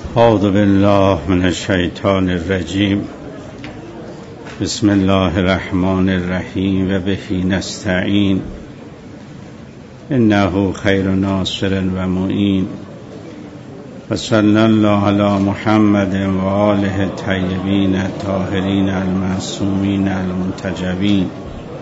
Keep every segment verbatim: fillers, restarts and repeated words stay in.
اعوذ بالله من الشیطان الرجیم. بسم الله الرحمن الرحیم و به نستعین انه خیر ناصر و معین و صلی الله علی محمد و آله الطیبین الطاهرین المعصومین المنتجبین.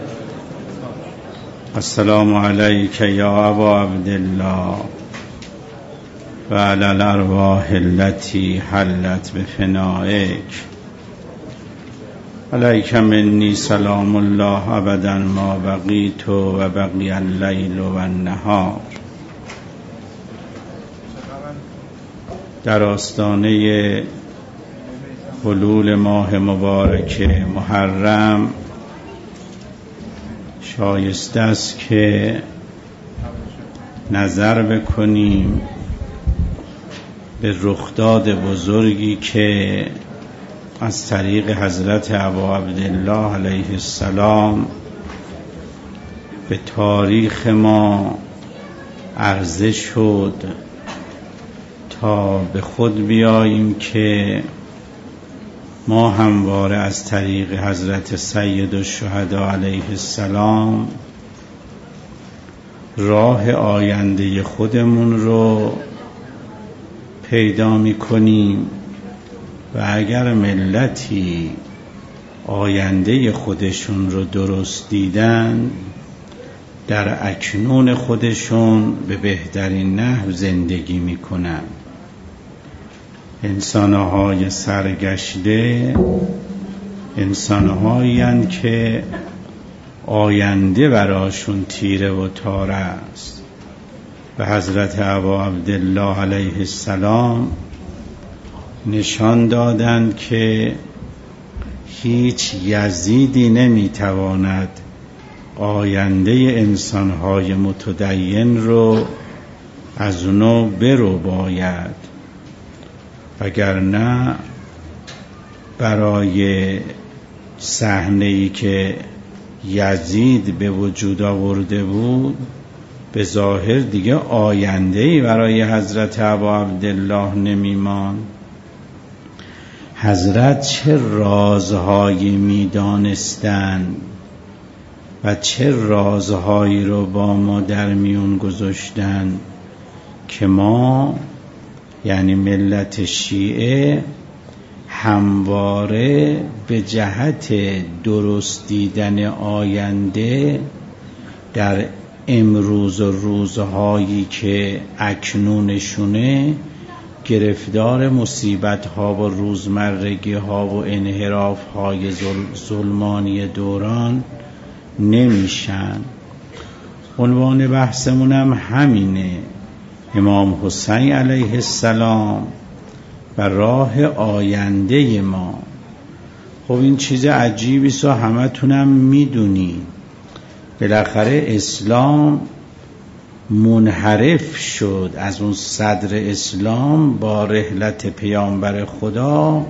السلام علیک یا ابا عبدالله و علی الارواح التي حلت بفنائک. علیک منی سلام الله ابدا ما بقیت و بقی اللیل و النهار. در آستانه حلول ماه مبارک محرم شایسته است که نظر بکنیم به رخداد بزرگی که از طریق حضرت ابا عبدالله علیه السلام به تاریخ ما عرضه شد تا به خود بیاییم که ما همواره از طریق حضرت سید الشهدا علیه السلام راه آینده خودمون رو پیدا می کنیم و اگر ملتی آینده خودشون رو درست دیدن در اکنون خودشون به بهترین نحو زندگی می کنن. انسانهای سرگشته انسانهایی هستند که آینده براشون تیره و تاره است. به حضرت ابا عبدالله علیه السلام نشان دادند که هیچ یزیدی نمیتواند آینده انسانهای متدین رو از اونو برو باید، وگرنه برای صحنه‌ای که یزید به وجود آورده بود به ظاهر دیگه آینده‌ای برای حضرت ابا عبدالله نمیمان. حضرت چه رازهایی میدانستند و چه رازهایی رو با ما در میون گذاشتن که ما یعنی ملت شیعه همواره به جهت درست دیدن آینده در امروز و روزهایی که اکنونشونه گرفتار مصیبت ها و روزمرگی ها و انحراف های ظلمانی دوران نمیشن. عنوان بحثمون هم همینه، امام حسین علیه السلام و راه آینده ما. خب این چیز عجیبی است و همه تونم میدونید. بالاخره اسلام منحرف شد از اون صدر اسلام با رحلت پیامبر خدا.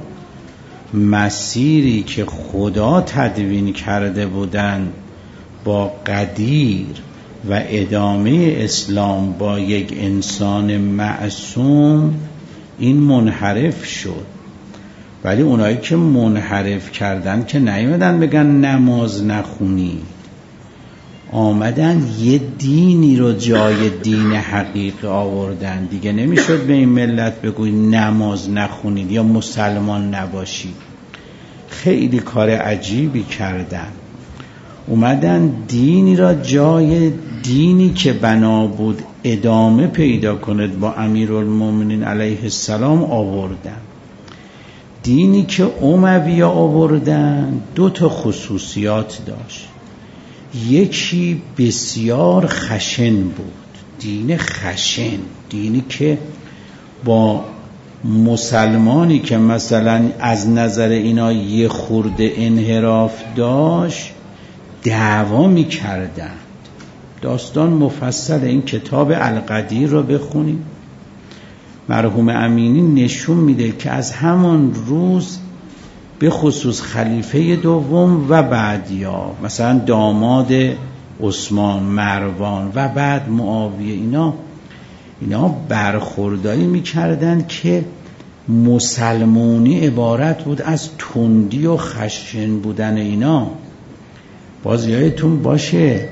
مسیری که خدا تدوین کرده بودن با قدیر و ادامه اسلام با یک انسان معصوم این منحرف شد. ولی اونایی که منحرف کردن که نیومدن بگن نماز نخونی، آمدن یه دینی رو جای دین حقیقی آوردن. دیگه نمیشد به این ملت بگوی نماز نخونید یا مسلمان نباشید. خیلی کار عجیبی کردن. اومدن دینی را جای دینی که بنا بود ادامه پیدا کند با امیرالمومنین علیه السلام آوردن. دینی که امویه آوردن دو تا خصوصیات داشت. یکی بسیار خشن بود، دین خشن، دینی که با مسلمانی که مثلا از نظر اینا یه خورده انحراف داشت دعوا می کردن. داستان مفصل این کتاب القدیر رو بخونیم. مرحوم امینی نشون میده که از همون روز به خصوص خلیفه دوم و بعدیا مثلا داماد عثمان، مروان و بعد معاویه، اینا اینا برخوردایی میکردن که مسلمونی عبارت بود از تندی و خشن بودن اینا. باز یادتون باشه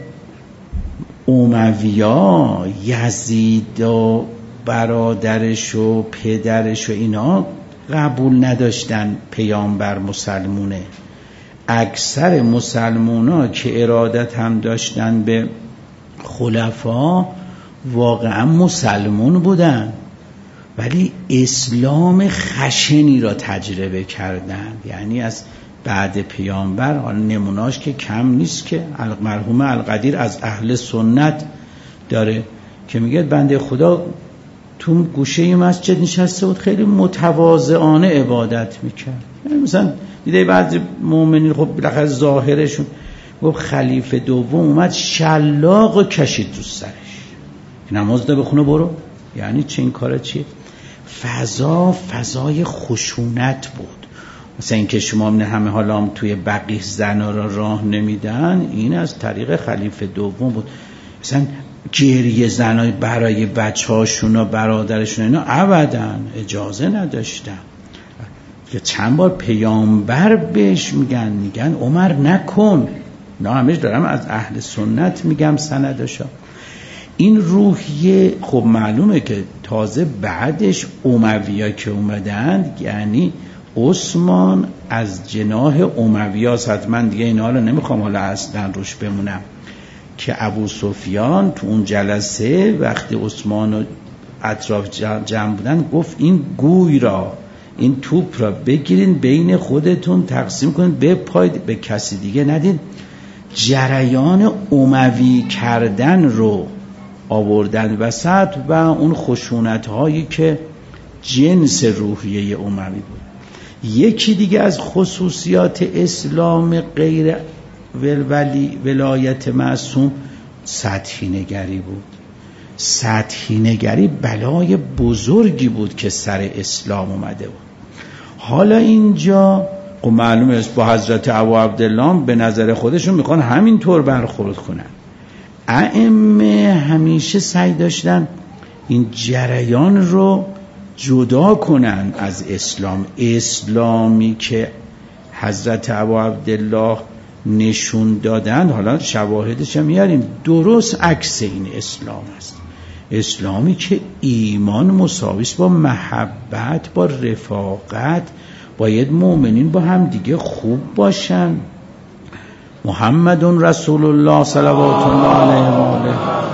امویا یزید و برادرش و پدرش و اینا قبول نداشتن پیامبر مسلمونه. اکثر مسلمونا که ارادت هم داشتن به خلفا واقعا مسلمون بودن، ولی اسلام خشنی را تجربه کردن. یعنی از بعد پیامبر، حالا نموناش که کم نیست که مرحوم القدیر از اهل سنت داره که میگه بنده خدا تو گوشه مسجد نشسته بود خیلی متواضعانه عبادت میکرد. یعنی مثلا دیده بعضی مؤمنین خب بالاخره ظاهرشون، گفت خلیفه دوم اومد شلاق و کشید تو سرش، نماز ده بخونه برو. یعنی چه این کاره چیه؟ فضا فضای خشونت بود. مثلا این که شما من همه حالا هم توی بقیه زنا را راه نمیدن، این از طریق خلیفه دوم بود. مثلا گریه زنای برای بچه هاشون و برادرشون اینا ابدا اجازه نداشتن. که چند بار پیامبر بهش میگن میگن عمر نکن. نه همش دارم از اهل سنت میگم سنداشا. این روحیه خب معلومه که تازه بعدش امویا که اومدن، یعنی عثمان از جناح امویاست. حتما دیگه اینا حالا نمیخوام حالا اصلا روش بمونم که ابو سفیان تو اون جلسه وقتی عثمان و اطراف جمع بودن گفت این گوی را، این توپ را بگیرین بین خودتون تقسیم کنین، بپایید به کسی دیگه ندین. جریان اموی کردن رو آوردن وسط و اون خشونت هایی که جنس روحیه اموی بود. یکی دیگه از خصوصیات اسلام غیر ولی ولایت معصوم سطحی نگری بود. سطحی نگری بلای بزرگی بود که سر اسلام اومده بود. حالا اینجا و معلومه است با حضرت ابو عبدالله به نظر خودشون میخوان همینطور برخورد کنن. ائمه همیشه سعی داشتن این جریان رو جدا کنن از اسلام. اسلامی که حضرت ابو عبدالله نشون دادن، حالا شواهدش هم میاریم، درست عکس این اسلام است. اسلامی که ایمان مساویست با محبت، با رفاقت، باید مؤمنین با هم دیگه خوب باشن. محمد رسول الله صلوات الله علیه و آله.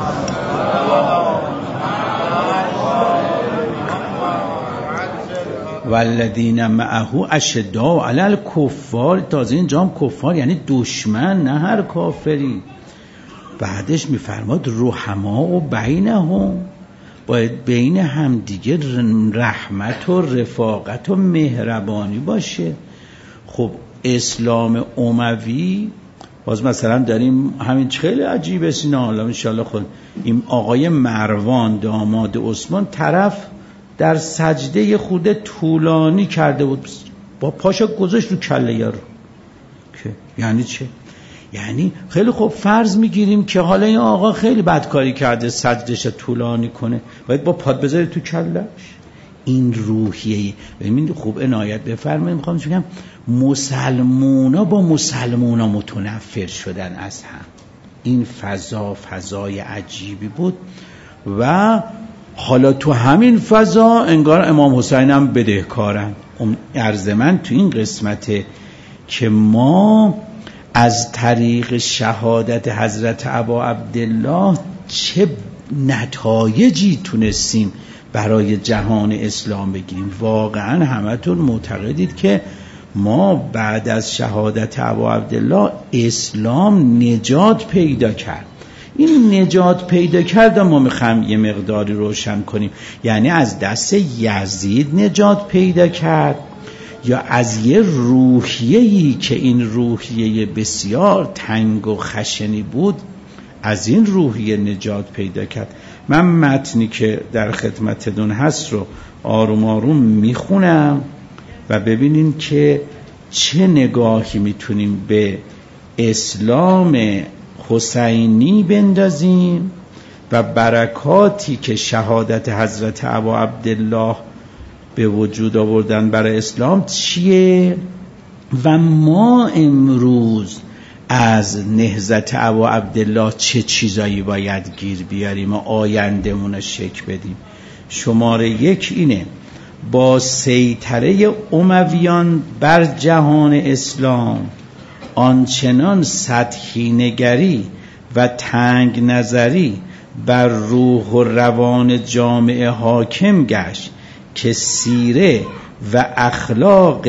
والذین معه اشداء علی الکفار. تازه اینجا هم کفار یعنی دشمن، نه هر کافری. بعدش میفرماد رحماء و بینهم، باید بین هم دیگه رحمت و رفاقت و مهربانی باشه. خب اسلام اموی باز مثلا داریم همین خیلی عجیبه سینا، حالا انشالله خود این آقای مروان داماد عثمان طرف در سجده خود طولانی کرده بود، با پاشا گذاشت رو کله یارو. که یعنی چه؟ یعنی خیلی خوب فرض میگیریم که حالا این آقا خیلی بدکاری کرده، سجدش طولانی کنه، باید با پاد بذاری تو کلهش. این روحیه ببینید خوب عنایت بفرمایید. میخوام بگم مسلمونا با مسلمونا متنفر شدن از هم. این فضا فضای عجیبی بود و حالا تو همین فضا انگار امام حسین هم بدهکارن. عرض من تو این قسمته که ما از طریق شهادت حضرت ابا عبدالله چه نتایجی تونستیم برای جهان اسلام بگیریم. واقعا همتون معتقدید که ما بعد از شهادت ابا عبدالله اسلام نجات پیدا کرد. این نجات پیدا کرد ما میخوام یه مقداری روشن کنیم. یعنی از دست یزید نجات پیدا کرد یا از یه روحیه‌ای که این روحیه بسیار تنگ و خشنی بود، از این روحیه نجات پیدا کرد. من متنی که در خدمتتون هست رو آروم آروم میخونم و ببینین که چه نگاهی میتونیم به اسلام حسینی بندازیم و برکاتی که شهادت حضرت ابا عبدالله به وجود آوردن برای اسلام چیه و ما امروز از نهضت ابا عبدالله چه چیزایی باید گیر بیاریم و آینده‌مون رو شکل بدیم. شماره یک اینه: با سیطره امویان بر جهان اسلام آنچنان سطحی نگری و تنگ نظری بر روح و روان جامعه حاکم گشت که سیره و اخلاق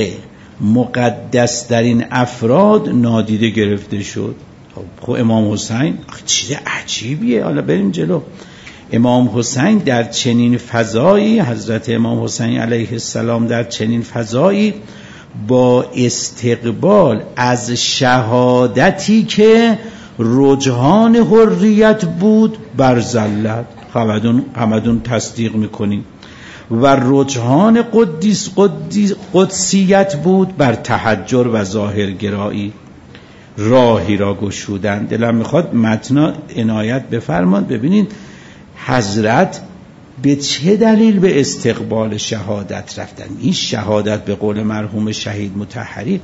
مقدس در این افراد نادیده گرفته شد. خب امام حسین چیز عجیبیه. حالا بریم جلو. امام حسین در چنین فضایی، حضرت امام حسین علیه السلام در چنین فضایی با استقبال از شهادتی که رجحان حریت بود بر ذلت، همدون همدون تصدیق میکنیم، و رجحان قدیس قدیس قدسیت بود بر تحجر و ظاهرگرایی، راهی را گشودند. دلم میخواد متن عنایت بفرمان. ببینید حضرت به چه دلیل به استقبال شهادت رفتن. این شهادت به قول مرحوم شهید مطهری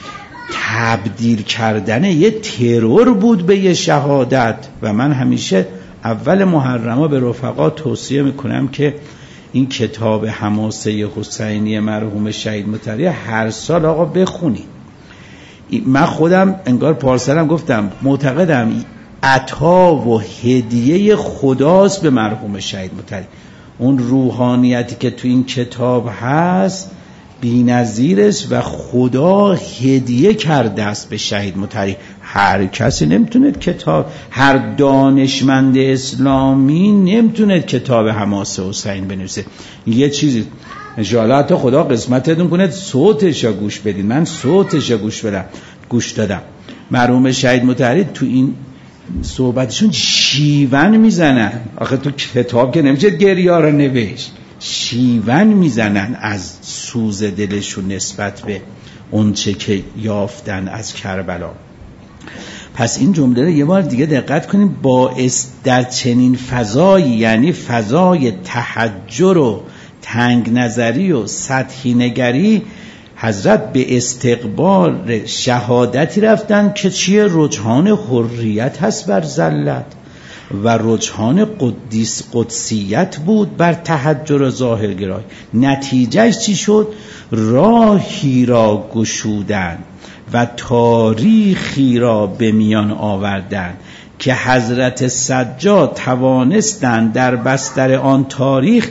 تبدیل کردن یه ترور بود به یه شهادت. و من همیشه اول محرمه به رفقا توصیه میکنم که این کتاب حماسه حسینی مرحوم شهید مطهری هر سال آقا بخونید. من خودم انگار پارسالم گفتم معتقدم عطا و هدیه خداست به مرحوم شهید مطهری. اون روحانیتی که تو این کتاب هست بی‌نظیر است و خدا هدیه کرده است به شهید مطهری. هر کسی نمیتونه کتاب، هر دانشمند اسلامی نمیتونه کتاب حماسه حسین بنویسه. یه چیزی انشاءالله حتی خدا قسمتتون کنه صوتش رو گوش بدین. من صوتش رو گوش بدم گوش دادم. مرحوم شهید مطهری تو این صحبتشون شیون میزنن. آخه تو کتاب که نمیشه گریه رو نوشت، شیون میزنن از سوز دلشون نسبت به اون چه که یافتن از کربلا. پس این جمله رو یه بار دیگه دقت کنیم. باعث در چنین فضایی، یعنی فضای تحجر و تنگ نظری و سطحی نگری، حضرت به استقبال شهادتی رفتن که چیه؟ رجحان حریت هست بر ذلت و رجحان قدیس قدسیت بود بر تحجر و ظاهرگرایی. نتیجهش چی شد؟ راهی را گشودن و تاریخی را به میان آوردن که حضرت سجاد توانستند در بستر آن تاریخ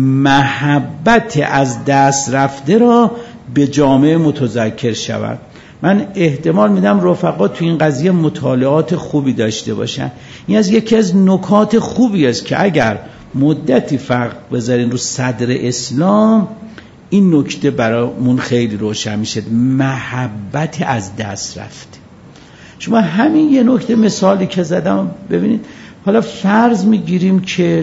محبت از دست رفته را به جامعه متذکر شود. من احتمال میدم رفقا تو این قضیه مطالعات خوبی داشته باشن. این از یکی از نکات خوبی است که اگر مدتی فرق بذارین رو صدر اسلام، این نکته برامون خیلی روشن میشه. محبت از دست رفته. شما همین یه نکته مثالی که زدم ببینید. حالا فرض میگیریم که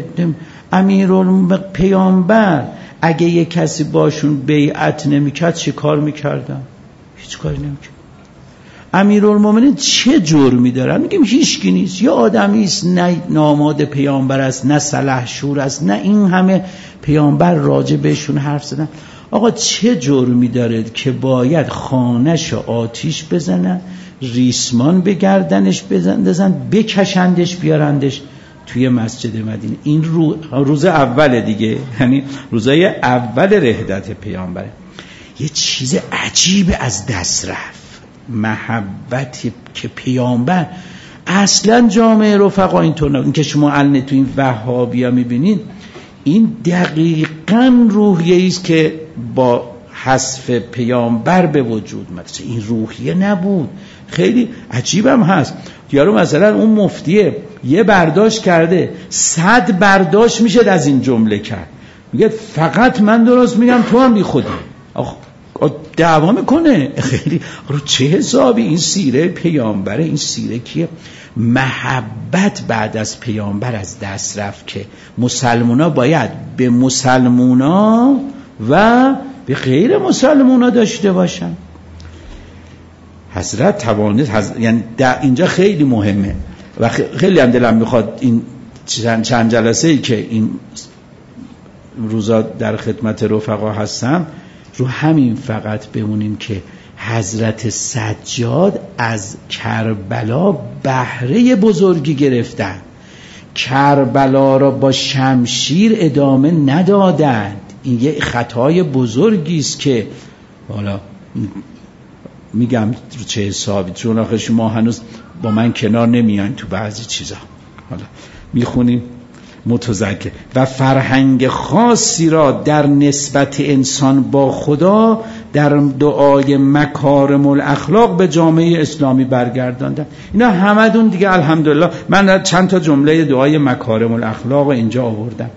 امیرالپیامبر اگه یه کسی باشون بیعت نمیکرد چه کار میکردن؟ هیچ کاری نمیکرد. امیرالمومنین چه جرمی دارن؟ میگیم هیچکی نیست، یا آدمی است، نه ناماد پیامبر است، نه سلحشور است، نه این همه پیامبر راجع بهشون حرف زدن. آقا چه جرمی داره که باید خانه‌ش آتیش بزنن، ریسمان به گردنش بزنن، بکشندش بیارندش توی مسجد مدینه؟ این رو روز اول دیگه، یعنی روزای اول رحلت پیامبره. یه چیز عجیب از دست رفت. محبتی که پیامبر اصلا جامعه رفقا اینطور نه. این که شما الان تو این وهابیا میبینید، این دقیقاً روحیه است که با حذف پیامبر به وجود اومد. این روحیه نبود. خیلی عجیبم هست. یارو مثلا اون مفتیه یه برداشت کرده، صد برداشت میشه از این جمله کرد. میگه فقط من درست میگم تو هم بی خودی. آخ دعوا میکنه. خیلی رو چه حسابی؟ این سیره پیامبره. این سیره کیه؟ محبت بعد از پیامبر از دست رفت که مسلمونا باید به مسلمونا و به غیر مسلمونا داشته باشن. حضرت توانست حضرت... یعنی اینجا خیلی مهمه و خیلی هم دلم میخواد این چند, چند جلسه ای که این روزا در خدمت رفقا هستم، رو همین فقط بمونیم که حضرت سجاد از کربلا بهره بزرگی گرفتن. کربلا را با شمشیر ادامه ندادند. این یه خطای بزرگی است که حالا میگم رو چه حسابی، چون آخه شما هنوز با من کنار نمیان تو بعضی چیزا، حالا میخونیم متذکر. و فرهنگ خاصی را در نسبت انسان با خدا در دعای مکارم الاخلاق به جامعه اسلامی برگرداندن. اینا همدون دیگه الحمدلله. من چند تا جمله دعای مکارم الاخلاق اینجا آوردم.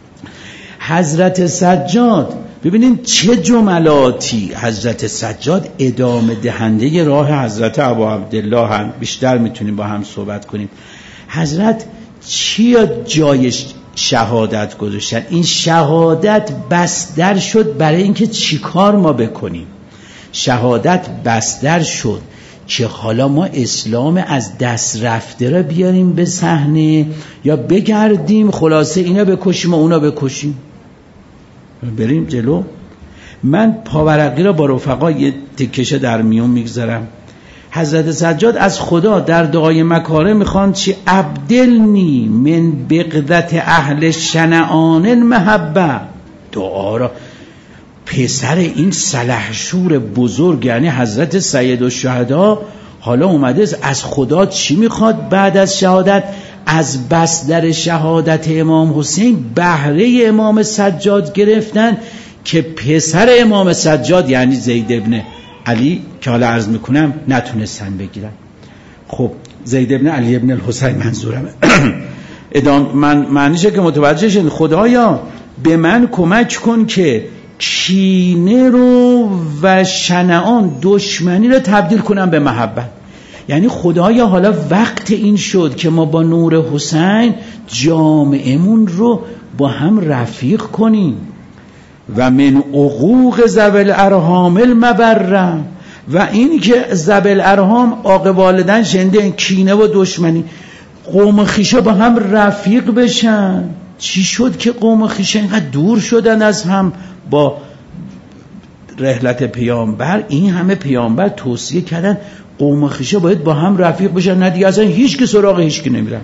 حضرت سجاد ببینید چه جملاتی. حضرت سجاد ادامه دهنده راه حضرت ابا عبدالله هم. بیشتر میتونیم با هم صحبت کنیم. حضرت چی جای شهادت گذاشتن؟ این شهادت بستر شد برای اینکه چی کار ما بکنیم. شهادت بستر شد که حالا ما اسلام از دست رفته را بیاریم به صحنه یا بگردیم خلاصه اینا بکشیم و اونا بکشیم، بریم جلو. من پاورقی را با رفقا یه تکشه در میون میگذارم. حضرت سجاد از خدا در دعای مکارم میخوان چی؟ ابدلنی من بغدت اهل شنعان المحبه. دعا را پسر این سلحشور بزرگ یعنی حضرت سید الشهدا حالا اومده از خدا چی میخواد بعد از شهادت؟ از بستر شهادت امام حسین بهره امام سجاد گرفتن که پسر امام سجاد یعنی زید ابن علی که حالا عرض میکنم نتونستن بگیرن. خب زید ابن علی ابن الحسین منظورمه. ادام من معنیشه که متوجه شد خدایا به من کمک کن که کینه رو و شنعان دشمنی رو تبدیل کنم به محبت. یعنی خدایا حالا وقت این شد که ما با نور حسین جامعهمون رو با هم رفیق کنیم. و من عقوق ذوی الارحام المبره، و این که ذوی الارحام عاق والدین شنده کینه و دشمنی، قوم خیشه با هم رفیق بشن. چی شد که قوم خیشه اینقدر دور شدن از هم با رحلت پیامبر؟ این همه پیامبر توصیه کردن قوم خیشه باید با هم رفیق بشن، نه دیگه اصلا هیچ که سراغ هیچ که نمیرن.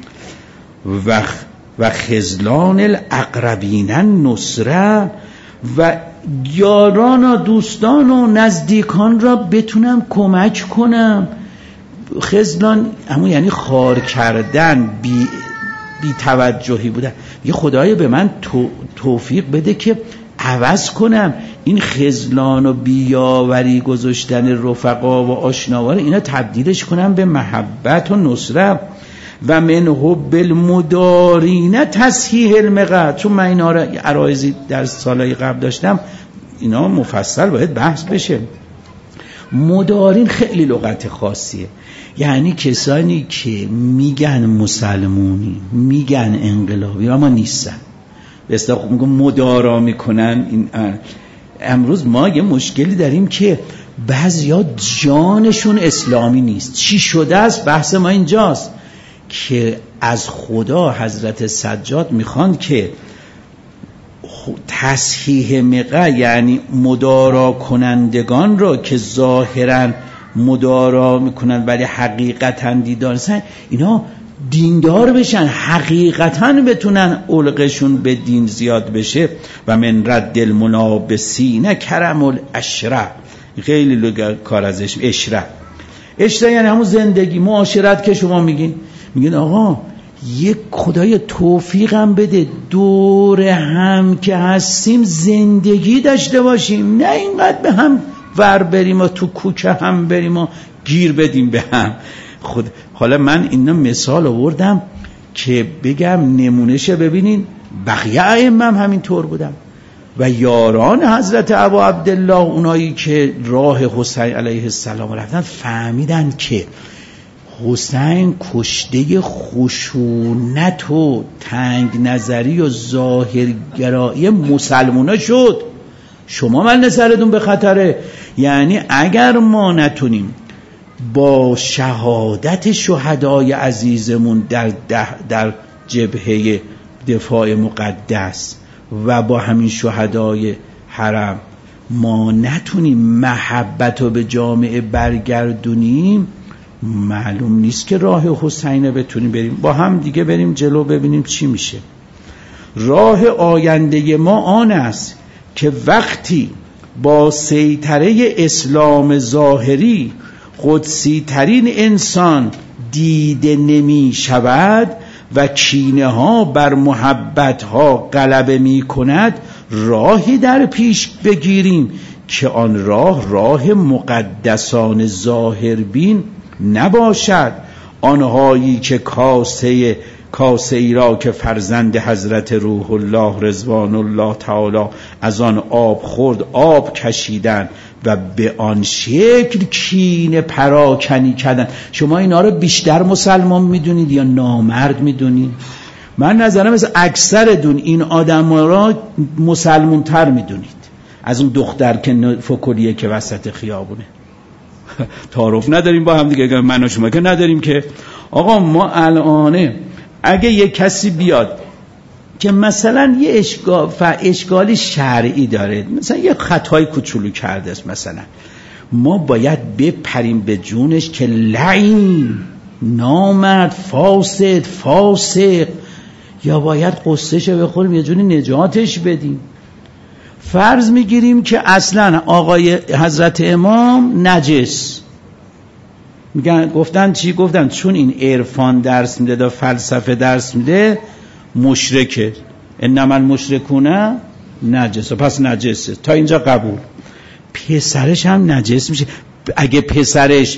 و و خذلان الاقربین النصره، و یاران و دوستان و نزدیکان را بتونم کمک کنم. خذلان همون یعنی خار کردن، بی, بی توجهی بودن. یه خدای به من تو توفیق بده که عوض کنم این خذلان و بیاوری گذاشتن رفقا و آشناوار اینا تبدیلش کنم به محبت و نصرت. و من حب المدارین تصحیح المقت. چون من اینا را عرایزی در سالهای قبل داشتم، اینا مفصل باید بحث بشه. مدارین خیلی لغت خاصیه، یعنی کسانی که میگن مسلمونی، میگن انقلابی اما نیستن، به اصطلاح میگم مدارا میکنن. این امروز ما یه مشکلی داریم که بعضیا جانشون اسلامی نیست. چی شده است؟ بحث ما اینجاست که از خدا حضرت سجاد میخوان که تصحیح مقع یعنی مدارا کنندگان را که ظاهرا مدارا میکنن ولی حقیقتا دیندار هستن، اینا دیندار بشن، حقیقتا بتونن علقشون به دین زیاد بشه. و من رد المنابسین کرم الاشره. خیلی لگه کار ازش. اشره اشره یعنی همون زندگی معاشرت که شما میگین میگین آقا یک خدای توفیقم بده دور هم که هستیم زندگی داشته باشیم، نه اینقدر به هم ور بریم و تو کوچه هم بریم و گیر بدیم به هم. خود حالا من اینا مثال آوردم که بگم نمونهشه. ببینین بقیه ائمه هم همین طور بودن و یاران حضرت ابا عبدالله، اونایی که راه حسین علیه السلام رفتن، فهمیدن که حسین کشته خشونت و تنگ نظری و ظاهرگرایی مسلمونا شد. شما من نظرتون به خطره. یعنی اگر ما نتونیم با شهادت شهدای عزیزمون در, در جبهه دفاع مقدس و با همین شهدای حرم ما نتونیم محبت رو به جامعه برگردونیم، معلوم نیست که راه حسین بتونیم بریم. با هم دیگه بریم جلو ببینیم چی میشه. راه آینده ما آن است که وقتی با سیطره اسلام ظاهری قدسی ترین انسان دیده نمی شود و کینه ها بر محبت ها غلبه می کند، راهی در پیش بگیریم که آن راه راه مقدسان ظاهربین نباشد. آنهایی که کاسه کاسه ای را که فرزند حضرت روح الله رضوان الله تعالی از آن آب خورد آب کشیدن و به آن شکل کینه پراکنی کردن. شما اینا رو بیشتر مسلمان میدونید یا نامرد میدونید؟ من نظرم از اکثر دون این آدم را مسلمون تر میدونید از اون دختر که فکلیه که وسط خیابونه. تعارف نداریم با هم دیگه، من و شما که نداریم که. آقا ما الانه اگه یه کسی بیاد که مثلا یه اشکال اشکالی شرعی داره، مثلا یه خطای کوچولو کرده است، مثلا ما باید بپریم به جونش که لعین، نامرد، فاسد، فاسق، یا باید قصهشو بخوریم یه جونی نجاتش بدیم؟ فرض میگیریم که اصلا آقای حضرت امام نجس، میگن گفتن چی؟ گفتن چون این عرفان درس میده دا فلسفه درس میده مشرکه، انما المشرکون نجس، پس نجسه. تا اینجا قبول. پسرش هم نجس میشه. اگه پسرش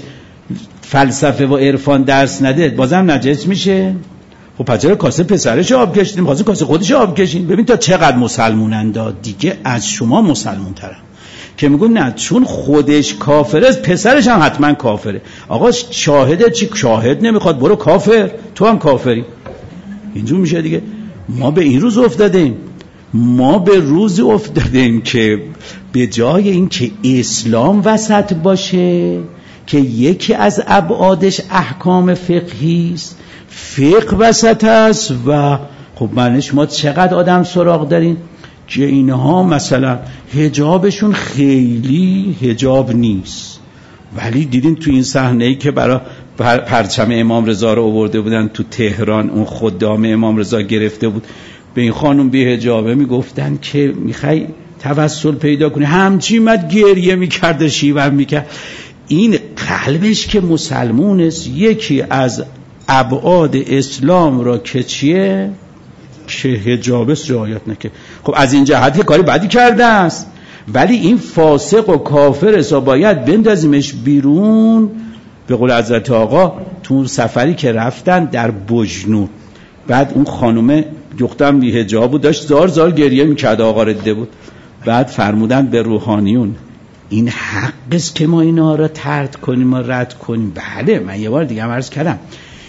فلسفه و عرفان درس نده بازم نجس میشه؟ خب پس چرا کاسه پسرش آب کشیدیم، بازم کاسه خودش آب کشید؟ ببین تا چقدر مسلمونن، دیگه از شما مسلمون ترم که میگن نه چون خودش کافره پسرش هم حتما کافره. آقا شاهده چی؟ شاهد نمیخواد، برو کافر، تو هم کافری. اینجور میشه دیگه. ما به این روز افتادیم، ما به روز افتادیم که به جای این که اسلام وسط باشه که یکی از ابعادش احکام فقهی است، فقه وسط است و خب معنیش ما چقدر آدم سراغ داریم که اینها مثلا حجابشون خیلی حجاب نیست، ولی دیدین تو این صحنه‌ای که برای پرچم امام رضا رو آورده بودن تو تهران، اون خدام امام رضا گرفته بود به این خانم بی حجابه میگفتن که میخوای توسل پیدا کنی، همچی مد گریه میکرده، شیون میکرد. این قلبش که مسلمون است، یکی از ابعاد اسلام را که چیه؟ که حجابش رعایت نکنه. خب از این جهت کاری بدی کرده است، ولی این فاسق و کافر است و باید بندازیمش بیرون. به قول حضرت آقا تو سفری که رفتن در بجنور، بعد اون خانومه دخترم بی حجاب بود، داشت زار زار گریه میکرد، آقا رده بود. بعد فرمودن به روحانیون این حق است که ما اینا را طرد کنیم و رد کنیم. بله، من یه بار دیگه هم عرض کردم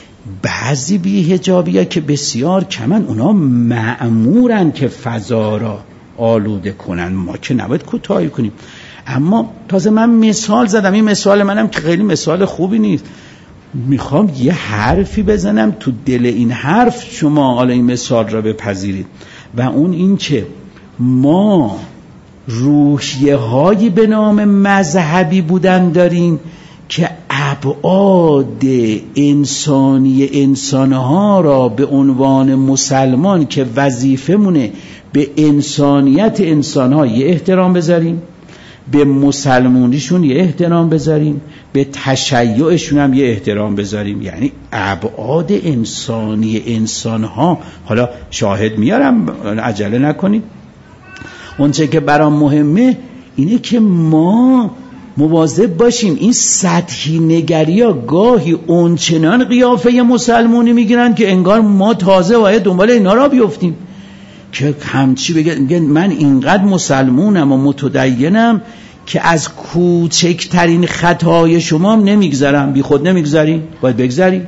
بعضی بی حجابی ها که بسیار کمن، اونا مأمورن که فضا را آلوده کنن، ما که نباید کوتاهی کنیم. اما تازه من مثال زدم، این مثال منم که خیلی مثال خوبی نیست، میخوام یه حرفی بزنم تو دل این حرف شما حالا این مثال را بپذیرید، و اون این که ما روحیه هایی به نام مذهبی بودن داریم که ابعاد انسانی انسانها را به عنوان مسلمان که وظیفه مونه به انسانیت انسانها یه احترام بذاریم، به مسلمونیشون یه احترام بذاریم، به تشیعشون هم یه احترام بذاریم. یعنی ابعاد انسانی انسانها، حالا شاهد میارم عجله نکنید، اونچه که برام مهمه اینه که ما مواظب باشیم این سطحی نگری ها گاهی اونچنان قیافه مسلمونی میگیرن که انگار ما تازه باید دنبال اینا را بیفتیم که همچی بگه من اینقدر مسلمونم و متدینم که از کوچکترین خطای شما هم نمیگذرم. بی خود نمیگذری؟ باید بگذری.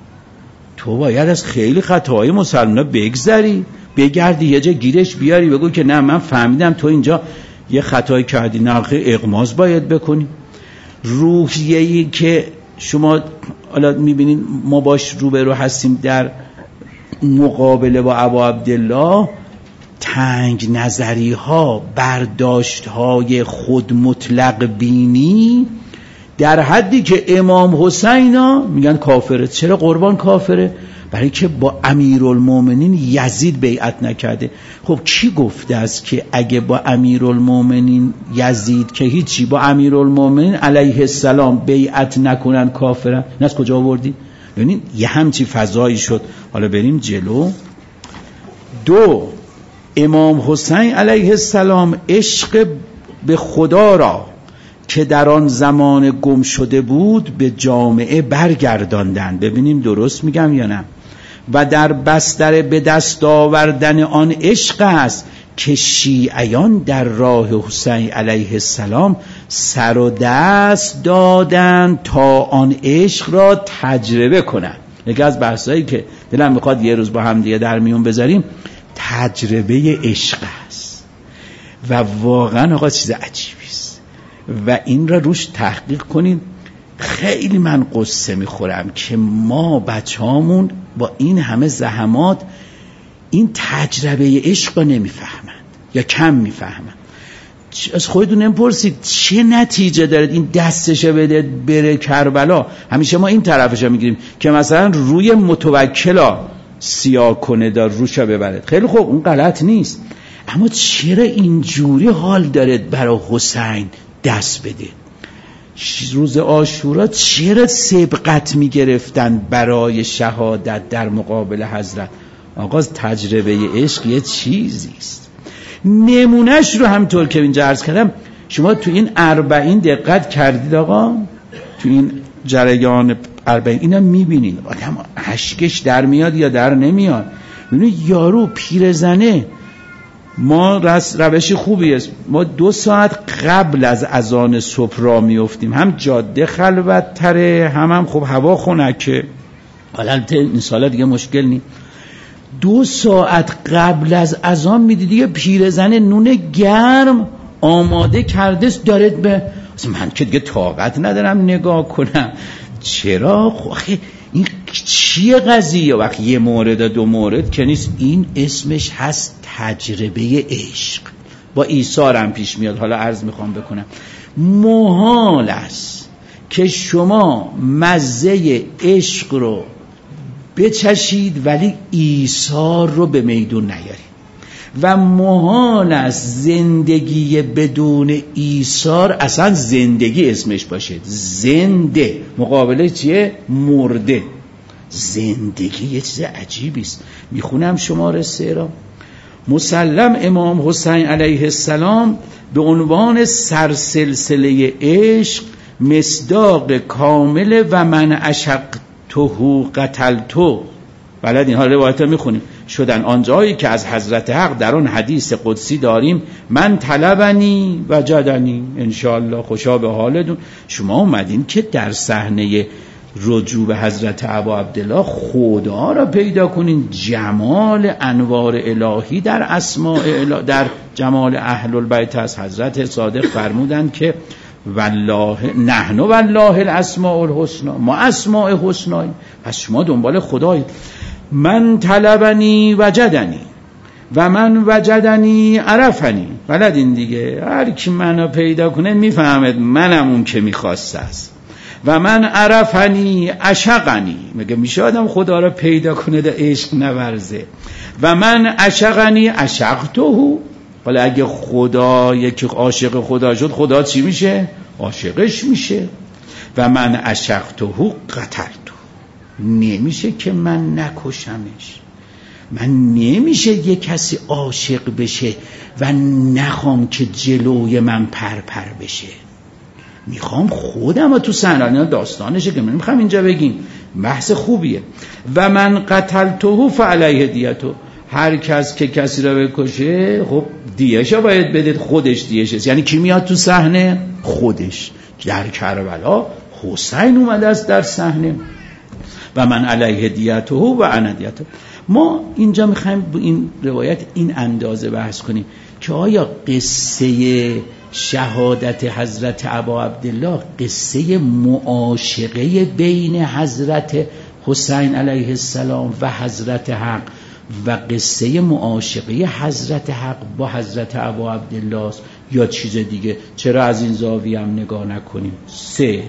تو باید از خیلی خطاهای مسلمونا بگذری، بگردی یه جا گیرش بیاری، بگو که نه من فهمیدم تو اینجا یه خطایی کردی، نرخه اغماز باید بکنی. روحیه‌ای که شما حالا میبینید ما باش روبرو هستیم در مقابله با ابا عبدالله، تنگ نظری ها، برداشت های خود مطلق بینی در حدی که امام حسین ها میگن کافره. چرا قربان کافره؟ برای که با امیرالمومنین یزید بیعت نکرده. خب کی گفته است که اگه با امیرالمومنین یزید که هیچی با امیرالمومنین علیه السلام بیعت نکنن کافرن؟ نه از کجا آوردی؟ ببینید یه همچی فضایی شد. حالا بریم جلو. دو، امام حسین علیه السلام عشق به خدا را که در آن زمان گم شده بود به جامعه برگرداندن. ببینیم درست میگم یا نه. و در بستر به دست آوردن آن عشق است که شیعیان در راه حسین علیه السلام سر و دست دادند تا آن عشق را تجربه کنند. یکی از بحثایی که دلم میخواد یه روز با هم دیگه در میون بذاریم تجربه عشق است و واقعا آقا چیز عجیبی است و این را روش تحقیق کنید. خیلی من قصه میخورم که ما بچه‌هامون با این همه زحمات این تجربه عشق رو نمیفهمند یا کم میفهمند. از خودتون نمیپرسید چه نتیجه دارد این دستشه بده بره کربلا؟ همیشه ما این طرفشو میگیریم که مثلا روی متوکلا سیاه کنه دار روشا ببرد. خیلی خوب اون غلط نیست، اما چرا اینجوری حال دارد برای حسین دست بده؟ روز عاشورا چرا سبقت میگرفتن برای شهادت در مقابل حضرت؟ آقا تجربه عشق یه چیزی است. نمونهش رو همطور که اینجا عرض کردم شما تو این اربعین دقت کردید آقا؟ تو این جریان اربعین اینا میبینید آدم اشکش در میاد یا در نمیاد. ببینید یارو پیرزنه، ما روش خوبی است، ما دو ساعت قبل از اذان صبح را میافتیم، هم جاده خلوت تره هم هم خب هوا خنکه. حالا این سالا دیگه مشکل نی. دو ساعت قبل از اذان میدیدی یه پیرزن نون گرم آماده کرده داره به من که دیگه طاقت ندارم نگاه کنم. چرا؟ خب این چیه قضیه؟ وقت یه مورد دو مورد که نیست، این اسمش هست تجربه عشق. با عیسی هم پیش میاد. حالا عرض میخوام بکنم محال است که شما مزه عشق رو بچشید ولی ایثار رو به میدون نیارید و محال است زندگی بدون ایثار اصلا زندگی اسمش باشه. زنده مقابله چیه؟ مرده. زندگی یه چیز عجیبی است. میخونم شماره سه را. مسلم امام حسین علیه السلام به عنوان سرسلسله عشق مصداق کامل و من عشقته قتلته. بلد این ها روایت میخونیم شدن آنجایی که از حضرت حق در آن حدیث قدسی داریم من طلبنی وجدنی. انشاءالله خوشا به حالتون. شما اومدین که در صحنه رجوع به حضرت ابا عبدالله خدا را پیدا کنین. جمال انوار الهی در اسماء الهی، در جمال اهل البیت از حضرت صادق فرمودند که والله نحن والله الاسماء الحسنى، ما اسماء حسناییم. پس شما دنبال خدایید. من طلبنی وجدنی و من وجدنی عرفنی. بلدین دیگه، هر کی منو پیدا کنه میفهمد منم اون که میخواسته است. و من عرفنی عشقنی. مگه میشه آدم خدا را پیدا کنه ده عشق نورزه؟ و من عشقنی عشقته. حالا اگه خدا یکی عاشق خدا شد، خدا چی میشه؟ عاشقش میشه. و من عشقته قتلته. نمیشه که من نکشمش. من نمیشه یه کسی عاشق بشه و نخوام که جلوی من پر پر بشه. میخوام خودم رو تو صحنه داستانشه که من میخوام اینجا بگیم. بحث خوبیه. و من قتلته فعلیه دیته. هر کس که کسی رو بکشه خب دیهشو باید بدید. خودش دیهش. یعنی کی میاد تو صحنه؟ خودش. در کربلا حسین اومده است در صحنه. و من علیه دیته و انا دیته. ما اینجا میخوایم با این روایت این اندازه بحث کنیم که آیا قصه شهادت حضرت ابا عبدالله قصه معاشقه بین حضرت حسین علیه السلام و حضرت حق و قصه معاشقه حضرت حق با حضرت ابا عبدالله است یا چیز دیگه؟ چرا از این زاویه هم نگاه نکنیم؟ سه،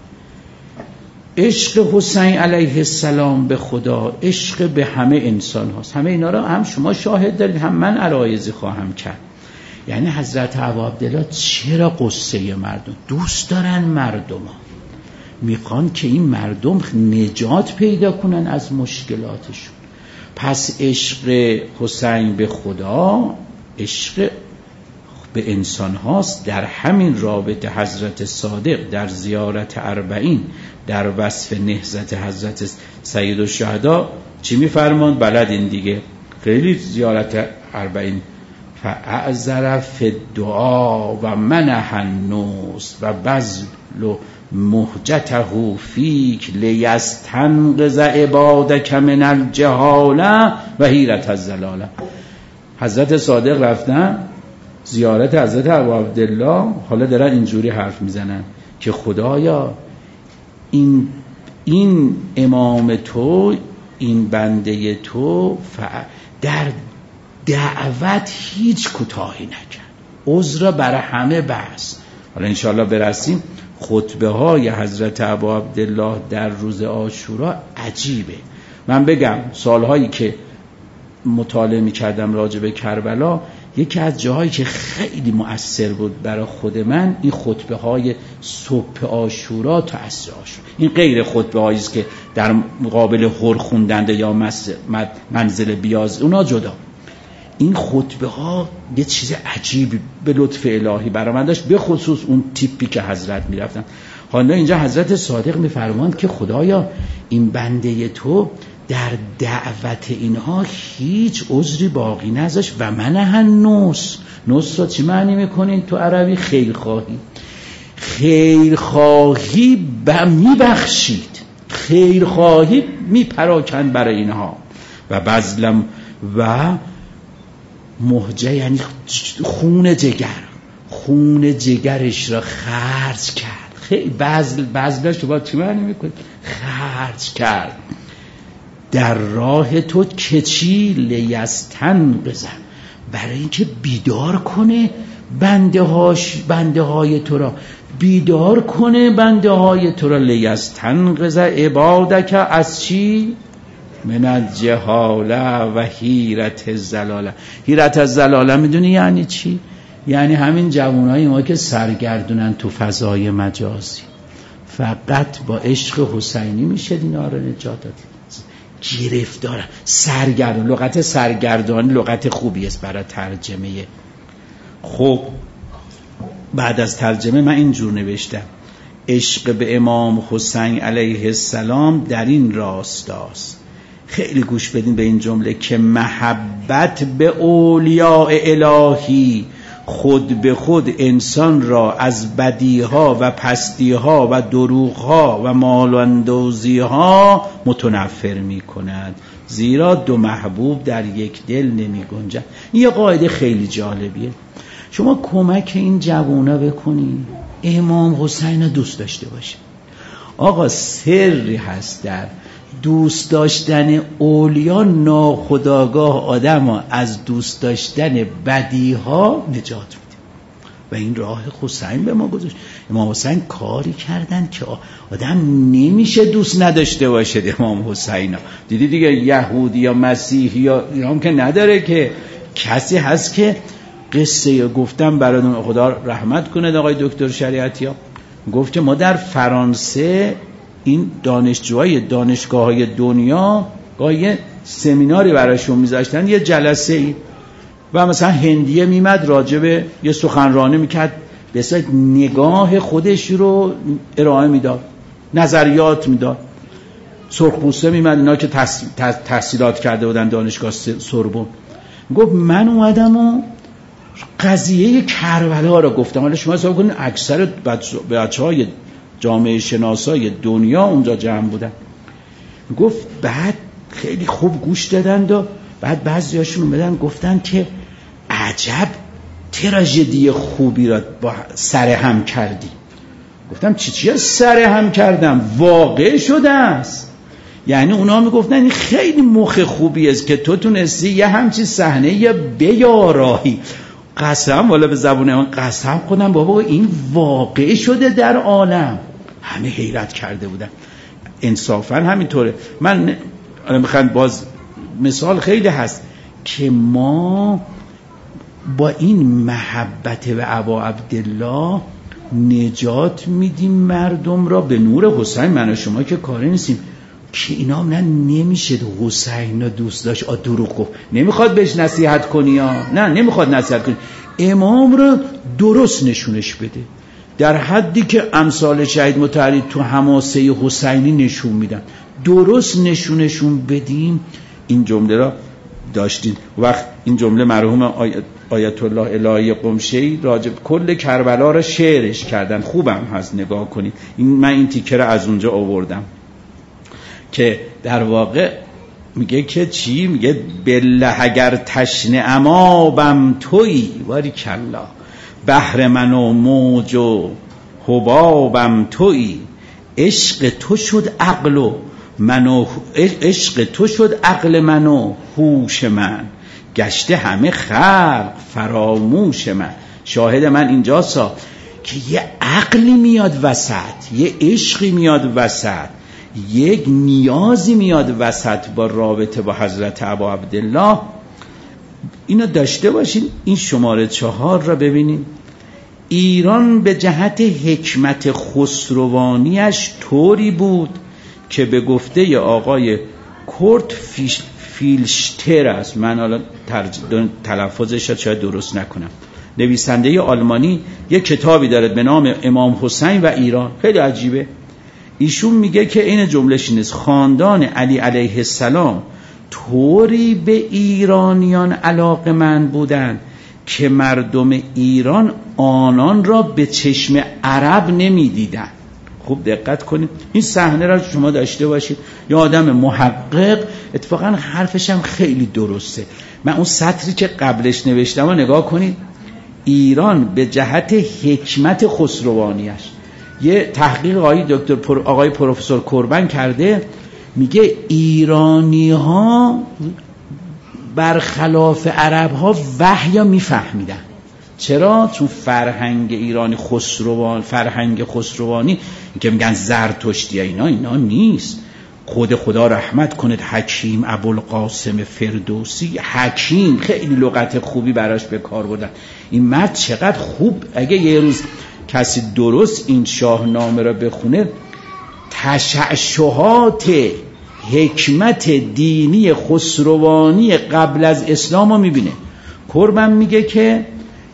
عشق حسین علیه السلام به خدا عشق به همه انسان هاست. همه اینا را هم شما شاهد دارید، هم من عرایضی خواهم کرد. یعنی حضرت ابا عبدالله چرا قصه مردم دوست دارن؟ مردم ها میخوان که این مردم نجات پیدا کنن از مشکلاتشون. پس عشق حسین به خدا عشق به انسان هاست. در همین رابطه حضرت صادق در زیارت اربعین در وصف نهضت حضرت سید الشهدا چی میفرمان؟ بلدین دیگه، خیلی زیارت اربعین فاعذر فی الدعا و منح النوس و بذل مهجته فیک لیستنقذ عبادک من الجهاله و حیرة الضلاله. حضرت صادق رفتن زیارت حضرت ابا عبدالله، حالا دارن اینجوری حرف میزنن که خدایا این این امام تو، این بنده تو در دعوت هیچ کوتاهی نکرد، عذر برای همه بس. حالا انشاءالله برسیم. خطبه های حضرت ابا عبدالله در روز عاشورا عجیبه. من بگم سالهایی که مطالعه می کردم راجع به کربلا، یکی از جاهایی که خیلی مؤثر بود برای خود من این خطبه های صبح عاشورا تا عصر عاشورا. این غیر خطبه هایی است که در مقابل هر خوندنده یا منزل بیاز، اونا جدا. این خطبه ها یه چیز عجیبی به لطف الهی برای من داشت، به خصوص اون تیپی که حضرت می رفتن. حالا اینجا حضرت صادق می فرماند که خدایا این بنده تو در دعوت اینها هیچ عذری باقی نذاشت و منح النوس. نوس را چی معنی میکنین تو عربی؟ خیرخواهی. خیرخواهی ب... میبخشید، خیرخواهی میپراکند برای اینها. و بذلم و مهجه یعنی خون جگر، خون جگرش را خرج کرد. خیلی بذل، بذلش تو با چی معنی میکنید؟ خرج کرد در راه تو که چی؟ لیستنقذ، برای اینکه بیدار کنه بنده هاش بنده های تو را، بیدار کنه بنده های تو را. لیستنقذ عبادک از چی؟ من الجهاله و حیرة الضلاله. حیرة الضلاله میدونی یعنی چی؟ یعنی همین جوانای ما که سرگردونن تو فضای مجازی، فقط با عشق حسینی میشه اینا رو نجات داد. گرفتارن، سرگردان. لغت سرگردان لغت خوبی است برای ترجمه. خب بعد از ترجمه من اینجور نوشتم: عشق به امام حسین علیه السلام در این راستاست. خیلی گوش بدین به این جمله که محبت به اولیاء الهی خود به خود انسان را از بدیها و پستیها و دروغها و مالاندوزیها متنفر می کند، زیرا دو محبوب در یک دل نمی گنجند. این یه قاعده خیلی جالبیه. شما کمک این جوونا بکنی امام حسین دوست داشته باشه. آقا سری هست در دوست داشتن اولیا، ناخودآگاه آدم از دوست داشتن بدیها نجات میده و این راه حسین به ما گذاشت. امام حسین کاری کردن که آدم نمیشه دوست نداشته باشه امام حسین. دیدی دیگه یهودی یا مسیحی یا اینا که نداره، که کسی هست که قصه گفتم براتون، خدا رحمت کنه آقای دکتر شریعتی ها، گفت که ما در فرانسه این دانشجوهای دانشگاه‌های دنیا گاهی سمیناری براشون میذاشتن، یه جلسه ای، و مثلا هندیه میمد راجبه یه سخنرانی میکرد، به اصطلاح نگاه خودش رو ارائه میداد، نظریات میداد. سرخپوسته میمد، اینا که تحصیلات کرده بودن دانشگاه سوربن، گفت من اومدم و قضیه کربلا رو گفتم. حالا شما حساب کنید اکثر بچه‌های جامعه شناسای دنیا اونجا جمع بودن. گفت بعد خیلی خوب گوش دادن و بعد بعضیاشون اومدن گفتن که عجب تراژدی خوبی را با سر هم کردی. گفتم چی چی سر هم کردم؟ واقع شده است. یعنی اونا میگفتن این خیلی مخ خوبی است که تو تونستی یه همچین صحنه یا بیارایی. قسم والا به زبون من قسم خودم بابا این واقع شده در عالم. همه حیرت کرده بودن. انصافا همینطوره. من میخوام باز مثال خیلی هست که ما با این محبت به ابا عبدالله نجات میدیم مردم را به نور حسین. من و شما که کاری نیستیم که اینا نه نمیشه حسین را دوست داشت آ دروغ گفت نمیخواد بهش نصیحت کنی یا نه نمیخواد نصیحت کنی، امام را درست نشونش بده در حدی که امثال شهید مطهری تو حماسه حسینی نشون میدن. درست نشونشون بدیم. این جمله را داشتین وقت این جمله مرحوم آیت الله الهی قمشی راجب کل کربلا را شعرش کردن، خوبم هست نگاه کنید. این من این تیکه را از اونجا آوردم که در واقع میگه که چی؟ میگه بالله اگر تشنه امابم تویی باریکالله، بحر من و موج و حبابم تویی، عشق تو شد عقل و من و عشق تو شد عقل من و هوش من، گشته همه خلق فراموش من. شاهد من اینجاسا که یه عقلی میاد وسط، یه عشقی میاد وسط، یک نیازی میاد وسط با رابطه با حضرت ابا عبدالله. اینو داشته باشین. این شماره چهار را ببینین. ایران به جهت حکمت خسروانیش طوری بود که به گفته آقای کورت فیلشتر است، من حالا تلفظش شاید درست نکنم، نویسنده آلمانی، یک کتابی داره به نام امام حسین و ایران، خیلی عجیبه. ایشون میگه که این جملهش نیست، خاندان علی علیه السلام طوری به ایرانیان علاقه‌مند بودند که مردم ایران آنان را به چشم عرب نمیدیدند. خوب دقت کنید، این صحنه را شما داشته باشید. یه آدم محقق، اتفاقا حرفش هم خیلی درسته. من اون سطری که قبلش نوشتم رو نگاه کنید. ایران به جهت حکمت خسروانیش، یه تحقیق آقای دکتر پر... آقای پروفسور کربن کرده، میگه ایرانی ها برخلاف عرب ها وحی میفهمیدن. چرا؟ چون فرهنگ ایرانی خسروان، فرهنگ خسروانی که میگن زرتشتی اینا اینا نیست. خود خدا رحمت کند حکیم ابوالقاسم فردوسی، حکیم خیلی لغت خوبی براش به کار بردن. این مرد چقدر خوب، اگه یه روز کسی درست این شاهنامه را بخونه تشعشعات حکمت دینی خسروانی قبل از اسلام رو میبینه. کربن میگه که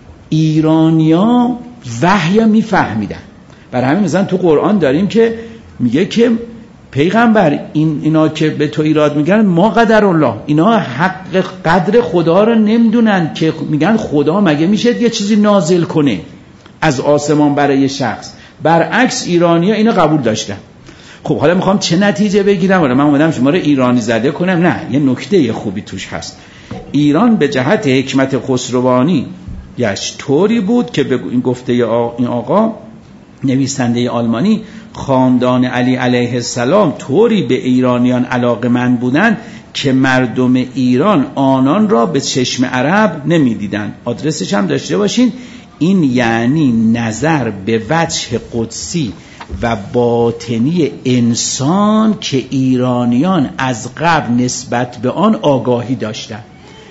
ایرانیا وحی میفهمیدن. برای همین مثلا تو قرآن داریم که میگه که پیغمبر این اینا که به تو ایراد میگن ما قدر الله، اینا حق قدر خدا رو نمیدونن که میگن خدا مگه میشه یه چیزی نازل کنه از آسمان برای شخص. برعکس ایرانی‌ها اینو قبول داشتن. خب حالا میخوام چه نتیجه بگیرم؟ حالا من اومدم شما رو ایرانی زده کنم؟ نه، یه نکته خوبی توش هست. ایران به جهت حکمت خسروانی یش طوری بود که به این گفته این آقا نویسنده آلمانی، خاندان علی علیه السلام طوری به ایرانیان علاقه‌مند بودند که مردم ایران آنان را به چشم عرب نمیدیدند. آدرسش هم داشته باشین. این یعنی نظر به وجه قدسی و باطنی انسان که ایرانیان از قبل نسبت به آن آگاهی داشتند.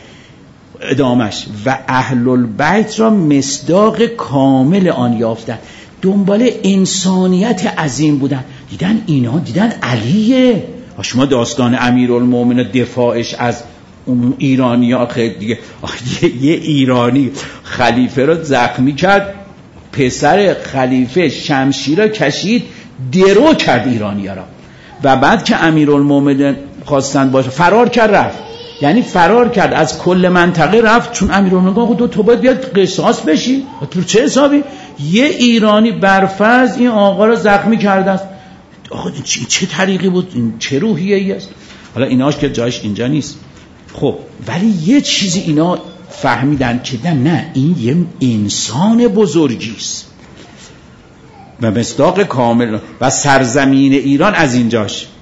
ادامش و اهل البیت را مصداق کامل آن یافتند. دنبال انسانیت عظیم بودن. دیدن اینا، دیدن علیه. شما داستان امیرالمومنین دفاعش از اون ایرانی ها خیلی دیگه. یه ایرانی خلیفه را زخمی کرد، پسر خلیفه شمشیر را کشید درو کرد ایرانی ها را، و بعد که امیرالمومنین خواستن باشه فرار کرد رفت. یعنی فرار کرد از کل منطقه رفت، چون امیرالمومنین گفت تو باید بیاد قصاص بشی. تو چه حسابی؟ یه ایرانی برفرض این آقا را زخمی کرده است. آقا چه, چه طریقی بود؟ این چه روحیه ای است؟ حالا ایناش که جایش اینجا نیست. خب ولی یه چیزی اینا فهمیدن که نه، این یه انسان بزرگی است و مصداق کامل. و سرزمین ایران از اینجاش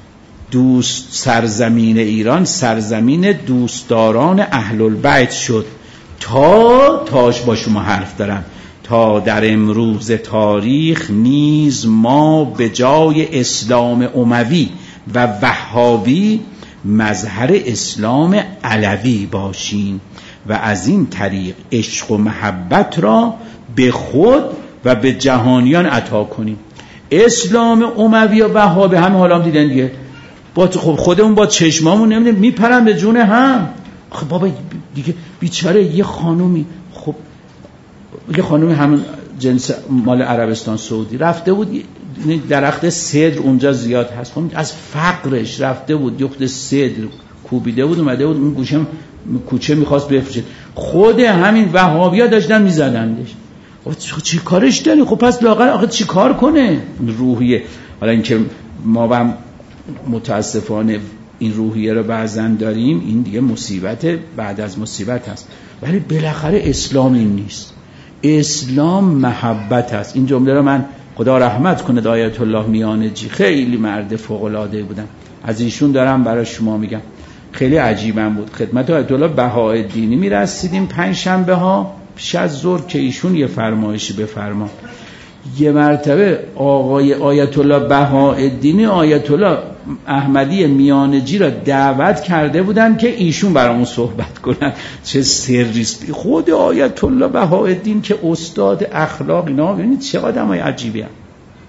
دوست سرزمین ایران سرزمین دوستداران اهل البیت شد تا تاش با شما حرف دارم تا در امروز تاریخ نیز ما به جای اسلام اموی و وهابی مظهر اسلام علوی باشیم و از این طریق عشق و محبت را به خود و به جهانیان عطا کنیم. اسلام اموی و وهابی هم حالا هم دیدن دیگه، با خب خودمون با چشمامون نمیدونیم میپرن به جون هم. خب بابا دیگه بیچاره یه خانومی، خب یه خانومی همون جنس مال عربستان سعودی رفته بود درخت سدر اونجا زیاد هست، خب از فقرش رفته بود یخت سدر کوبیده بود اومده بود اون گوشه کوچه میخواست بفروشه، خود همین وهابیا داشتن میزدندش. خب چی کارش داری؟ خب پس لااقل آخه چی کار کنه روحیه؟ حالا اینکه ما هم متاسفانه این روحیه رو بعضن داریم، این دیگه مصیبت بعد از مصیبت هست، ولی بالاخره اسلام این نیست. اسلام محبت هست. این جمله رو من خدا رحمت کنه آیت الله میانجی، خیلی مرد فوق العاده بودن، از ایشون دارم برای شما میگم، خیلی عجیبم بود. خدمت آیت الله بهاءالدینی میرسیدیم پنج شنبه ها پیش از ظهر که ایشون یه فرمایشی بفرما. یه مرتبه آقای آیت الله بهاءالدینی آیت الله احمدی میانجی را دعوت کرده بودن که ایشون برامون صحبت کنن. چه سریست خود آیت الله بهاءالدین که استاد اخلاق، اینا ببینید چه آدمای عجیبی هم.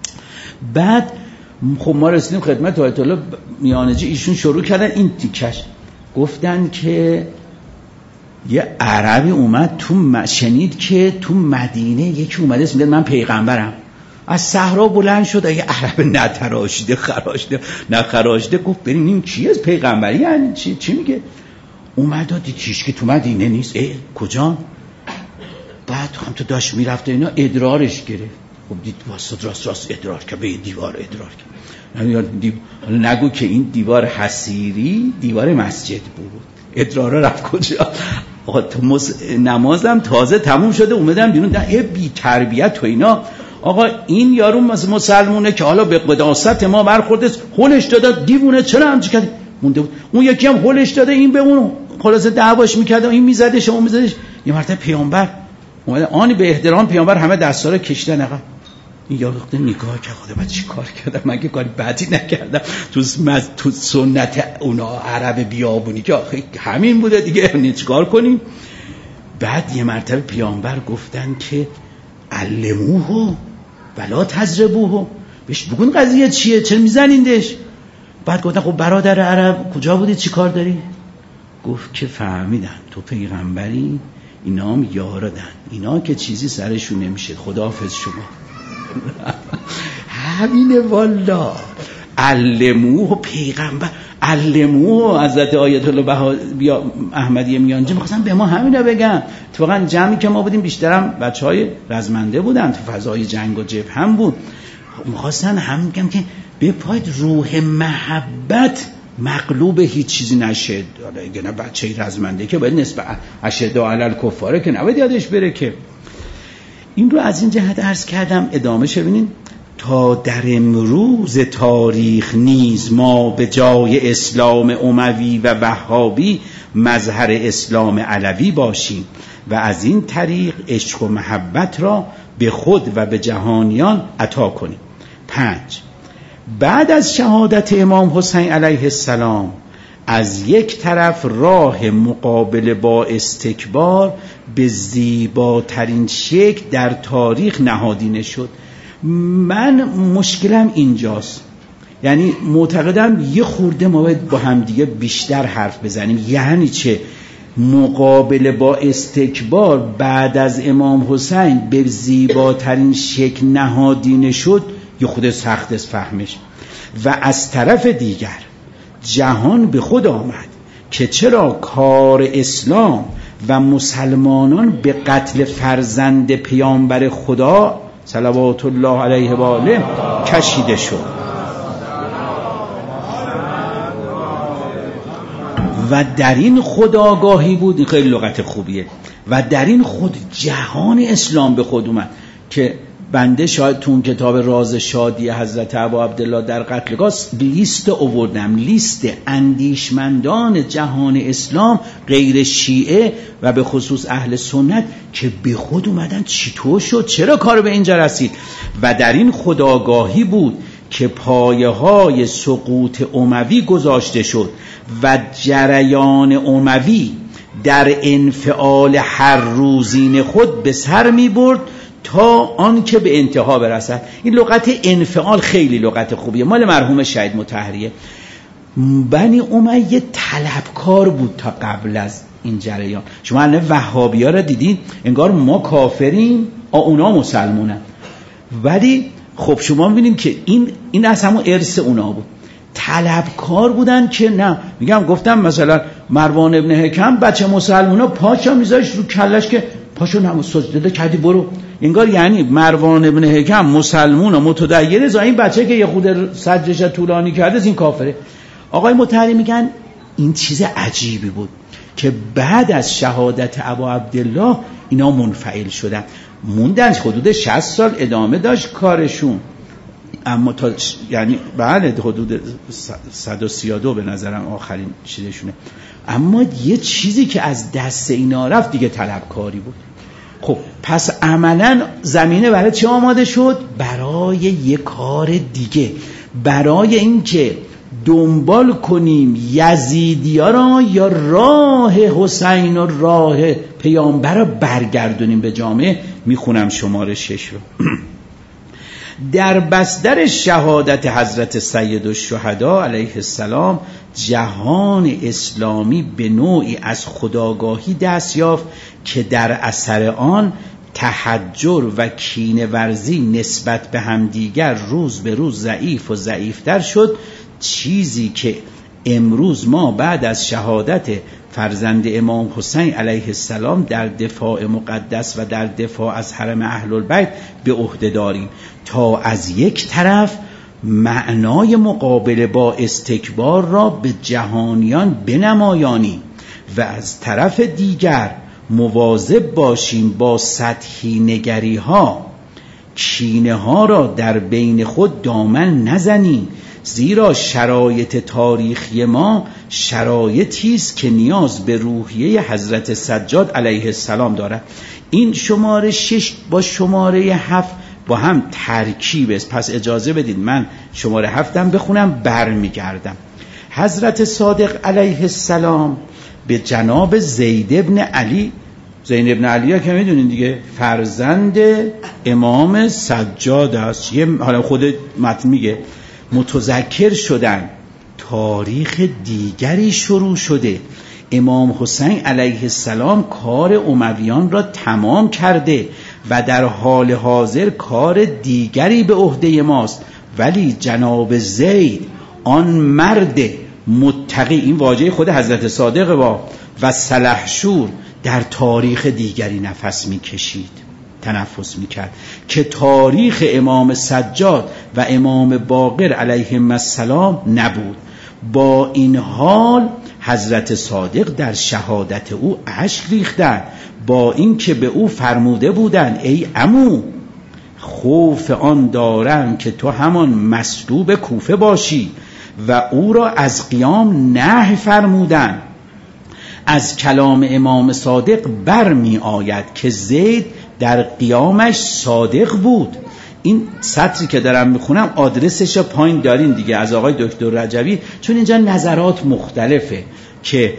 بعد خب ما رسیدیم خدمت آیت الله میانجی، ایشون شروع کردن این تیکش، گفتن که یه عربی اومد تو م... شنید که تو مدینه یکی اومده اسم من پیغمبرم، از صحرا بلند شد، یه عرب نتراشیده خراشیده نخراشیده، گفت بریم این کیه پیغمبری یعنی چی چی میگه؟ اومد و دید کیش که تو مدینه نیست. ای کجا؟ بعد هم تو داشت میرفته اینا ادرارش گرفت. خب دید واسط راست راست ادرار که به دیوار ادرار کرد. دیو... نگو که این دیوار حصیری دیوار مسجد بود. ادرار رفت کجا؟ آقا تو مز... نمازم تازه تموم شده اومدم بیرون، ده بی تربیت تو اینا. آقا این یارو مسلمونه که حالا به قداست ما برخورده، هولش داده دیوونه، چرا همچی کرد مونده بود. اون یکی هم هولش داده این به اون خلاصه دعواش میکرد، این میزدش اون میزدش. یه مرتبه پیامبر اومده آنی به احترام پیامبر همه دستا رو کشیدن عقب. این یارو خود نگاه کرد، خدا من چی کار کردم؟ من که کاری بدی نکردم. تو مز... تو سنت اونا عرب بیابونی که آخه همین بوده دیگه، چیکار کنیم؟ بعد یه مرتبه پیامبر گفتن که علموه ولا تضربوه، بهش بگون قضیه چیه، چرا میزنیندش؟ بعد گفتن خب برادر عرب کجا بودی، چی کار داری؟ گفت که فهمیدن تو پیغمبری، اینا هم یاردن، اینا که چیزی سرشون نمیشه، خداحافظ شما. همینه والا. علموه پیغمبر، علموه حضرت آیت الله بها احمدی میانجی میخواستن به ما همینه بگن. اتفاقا جمعی که ما بودیم بیشترم بچهای رزمنده بودن، تو فضای جنگ و جبهه هم بود، میخواستن هم میگم که به پای روح محبت مغلوب هیچ چیزی نشه. حالا اگه نه بچه رزمنده که باید نسبت اشداء علی الکفاره که نباید یادش بره که. این رو از این جهت عرض کردم. ادامه ببینید تا در امروز تاریخ نیز ما به جای اسلام اموی و وهابی مظهر اسلام علوی باشیم و از این طریق عشق و محبت را به خود و به جهانیان عطا کنیم. پنج، بعد از شهادت امام حسین علیه السلام از یک طرف راه مقابله با استکبار به زیباترین شکل در تاریخ نهادینه شد. من مشکلم اینجاست، یعنی معتقدم یه خورده ما باید با همدیگه بیشتر حرف بزنیم. یعنی چه؟ مقابله با استکبار بعد از امام حسین به زیباترین شکل نهادینه شد، یه خود سخت است فهمش. و از طرف دیگر جهان به خود آمد که چرا کار اسلام و مسلمانان به قتل فرزند پیامبر خدا صلوات الله علیه و آله کشیده شد. و در این خودآگاهی بود، این خیلی لغت خوبیه، و در این خود جهان اسلام به خود اومد که بنده شاید تو اون کتاب راز شادی حضرت ابا عبدالله در قتلگاه لیست آوردم، لیست اندیشمندان جهان اسلام غیر شیعه و به خصوص اهل سنت که به خود اومدن چطور شد، چرا کار به اینجا رسید. و در این خودآگاهی بود که پایه های سقوط اموی گذاشته شد و جریان اموی در انفعال هر روزین خود به سر می برد تا آن که به انتها برسد. این لغت انفعال خیلی لغت خوبیه، مال مرحوم شهید مطهریه. بنی امیه طلبکار بود تا قبل از این جریان. شما الان وهابی‌ها را دیدین انگار ما کافریم اونا مسلمونن، ولی خب شما می‌بینید که این این از همون ارث اونا بود. طلبکار بودن که نه، میگم گفتم مثلا مروان ابن حکم بچه مسلمونا پاشا میذاش رو کلش که پاشو نماز سجده کردی برو، انگار یعنی مروان ابن حکم مسلمون و متدین زا این بچه که یه خود سجدش طولانی کرده این کافره. آقای مطهری میگن این چیز عجیبی بود که بعد از شهادت ابا عبدالله اینا منفعل شدن، موندن حدود شصت سال ادامه داشت کارشون، اما تا یعنی بله حدود صد و سی و دو به نظرم آخرین چیزشونه، اما یه چیزی که از دست اینا رفت دیگه طلبکاری بود. خب پس عملا زمینه برای چه آماده شد؟ برای یه کار دیگه، برای اینکه دنبال کنیم یزیدیا را یا راه حسین و راه پیامبر را برگردونیم به جامعه. میخونم شماره شش رو. در بستر شهادت حضرت سید الشهدا علیه السلام جهان اسلامی به نوعی از خودآگاهی دست یافت که در اثر آن تحجر و کینه ورزی نسبت به همدیگر روز به روز ضعیف و ضعیفتر شد، چیزی که امروز ما بعد از شهادت فرزند امام حسین علیه السلام در دفاع مقدس و در دفاع از حرم اهل البیت به عهده داریم، تا از یک طرف معنای مقابله با استکبار را به جهانیان بنمایانیم و از طرف دیگر مواظب باشیم با سطحی نگری ها کینه ها را در بین خود دامن نزنیم، زیرا شرایط تاریخی ما شرایطی است که نیاز به روحیه حضرت سجاد علیه السلام دارد. این شماره شش با شماره هفت با هم ترکیب است. پس اجازه بدید من شماره هفتم بخونم برمیگردم. حضرت صادق علیه السلام به جناب زید ابن علی، زید ابن علی ها که میدونین دیگه فرزند امام سجاد است، یه حالا خود متن میگه متذکر شدن تاریخ دیگری شروع شده، امام حسین علیه السلام کار امویان را تمام کرده و در حال حاضر کار دیگری به عهده ماست، ولی جناب زید آن مرد متقی، این واژه خود حضرت صادق با و سلحشور در تاریخ دیگری نفس میکشید، تنفس میکرد که تاریخ امام سجاد و امام باقر علیهم السلام نبود. با این حال حضرت صادق در شهادت او اشک ریختند، با این که به او فرموده بودند ای عمو خوف آن دارم که تو همان مصلوب کوفه باشی و او را از قیام نهی فرمودند. از کلام امام صادق برمی آید که زید در قیامش صادق بود. این سطری که دارم میخونم آدرسش پایین دارین دیگه از آقای دکتر رجوی، چون اینجا نظرات مختلفه که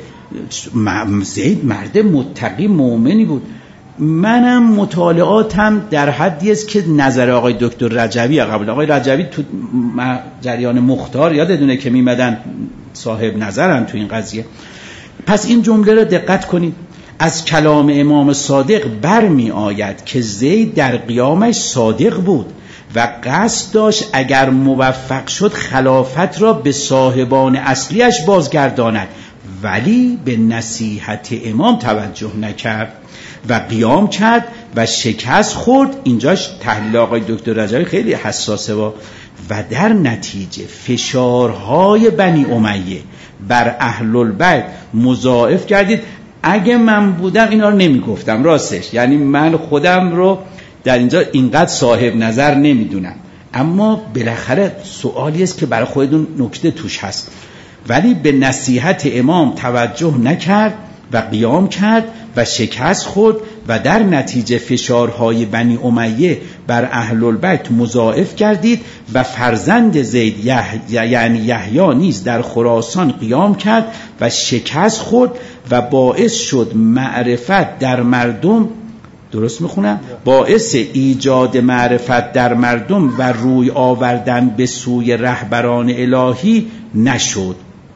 زید مرد متقی مؤمنی بود. منم مطالعاتم در حدی است که نظر آقای دکتر رجوی قبل آقای رجوی تو جریان مختار یادتونه که میمدن صاحب نظرن تو این قضیه. پس این جمله رو دقت کنید، از کلام امام صادق برمی آید که زید در قیامش صادق بود و قصد داشت اگر موفق شد خلافت را به صاحبان اصلیش بازگرداند، ولی به نصیحت امام توجه نکرد و قیام کرد و شکست خورد. اینجاش تحلیل آقای دکتر رجوی خیلی حساسه و و در نتیجه فشارهای بنی امیه بر اهل البیت مضاعف کردید. اگه من بودم اینا رو نمی گفتم راستش، یعنی من خودم رو در اینجا اینقدر صاحب نظر نمیدونم، اما بالاخره سوالی است که برای خودتون نکته توش هست. ولی به نصیحت امام توجه نکرد و قیام کرد و شکست خورد و در نتیجه فشارهای بنی امیه بر اهل البیت مضاعف گردید و فرزند زید یح... یعنی یحیی نیز در خراسان قیام کرد و شکست خورد و باعث شد معرفت در مردم، درست میخونم، باعث ایجاد معرفت در مردم و روی آوردن به سوی رهبران الهی نشد.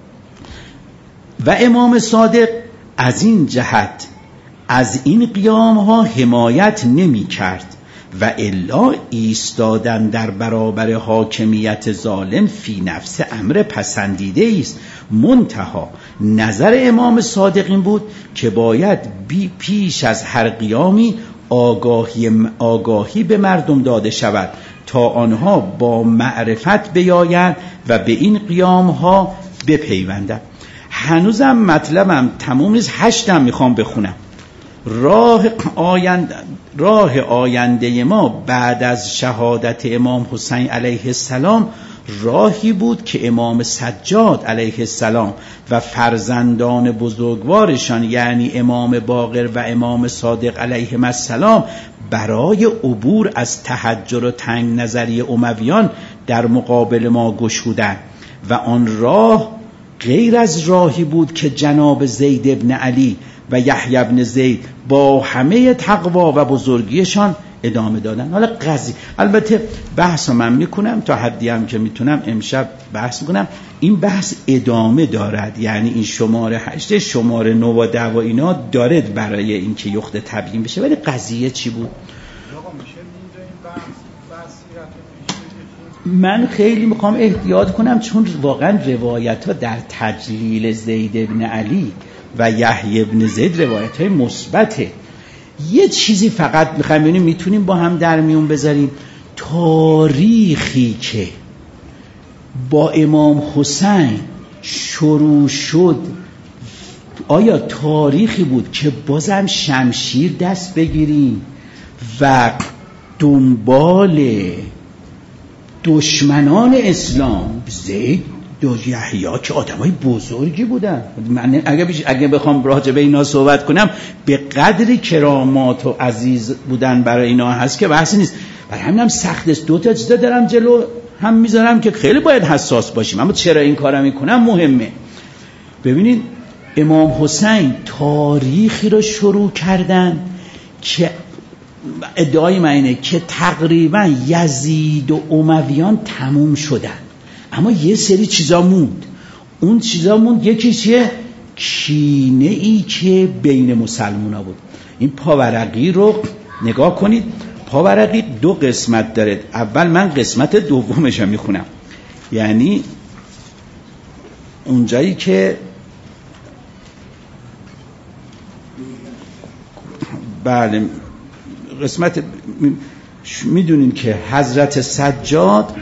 و امام صادق از این جهت از این قیام ها حمایت نمی کرد و الا ایستادن در برابر حاکمیت ظالم فی نفس امر پسندیده است. منتها نظر امام صادق این بود که باید بی پیش از هر قیامی آگاهی, آگاهی به مردم داده شود تا آنها با معرفت بیایند و به این قیام ها بپیوندند. هنوزم مطلبم تموم نیست، هشتم میخوام بخونم. راه آینده راه آینده ما بعد از شهادت امام حسین علیه السلام راهی بود که امام سجاد علیه السلام و فرزندان بزرگوارشان یعنی امام باقر و امام صادق علیهم السلام برای عبور از تحجر و تنگ نظری امویان در مقابل ما گشودند و آن راه غیر از راهی بود که جناب زید ابن علی و یحیی ابن زید با همه تقوا و بزرگیشان ادامه دادن. حالا قضیه البته بحث من میکنم تا حدی هم که میتونم امشب بحث میکنم. این بحث ادامه دارد، یعنی این شماره هشت شماره نو و ده و اینا دارد برای اینکه یخت تبیین بشه. ولی قضیه چی بود؟ من خیلی میخوام احتیاط کنم چون واقعا روایت ها در تجلیل زید ابن علی و یحیی ابن زید روایت های مثبته. یه چیزی فقط میخوایم ببینیم میتونیم با هم در میون بذاریم. تاریخی که با امام حسین شروع شد آیا تاریخی بود که بازم شمشیر دست بگیریم و دنبال دشمنان اسلام زید دو یحیی که آدمای بزرگی بودن؟ من اگه بیش اگه بخوام راجع به اینا صحبت کنم به قدری کرامات و عزیز بودن برای اینا هست که بحثی نیست. برای همینم سخت است. دو تا چیز دارم جلو هم میذارم که خیلی باید حساس باشیم، اما چرا این کارو میکنم مهمه. ببینید امام حسین تاریخی رو شروع کردن که ادعای من اینه که تقریبا یزید و امویان تموم شدن، اما یه سری چیزا موند. اون چیزا موند یکی چیه؟ کینه ای که بین مسلمان ها بود. این پاورقی رو نگاه کنید. پاورقی دو قسمت داره. اول من قسمت دومش رو میخونم، یعنی اونجایی که بله قسمت میدونین که حضرت سجاد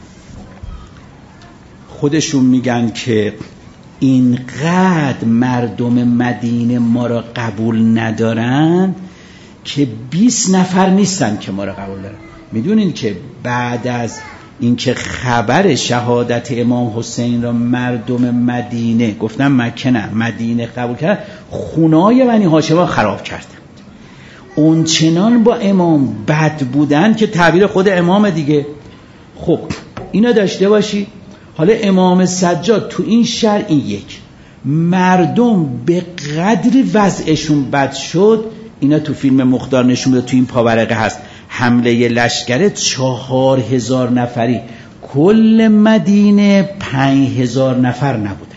خودشون میگن که اینقدر مردم مدینه ما را قبول ندارن که بیست نفر نیستن که ما را قبول دارن. میدونین که بعد از اینکه خبر شهادت امام حسین را مردم مدینه، گفتم مکه نه مدینه قبول کرد، خونای بنی هاشم خراب کردن. اون چنان با امام بد بودن که تعبیر خود امام دیگه. خب اینا داشته باشی. حالا امام سجاد تو این شهر این یک مردم به قدری وضعشون بد شد، اینا تو فیلم مختار نشون میده، تو این پاورقه هست، حمله لشکر چهار هزار نفری، کل مدینه پنج هزار نفر نبودند،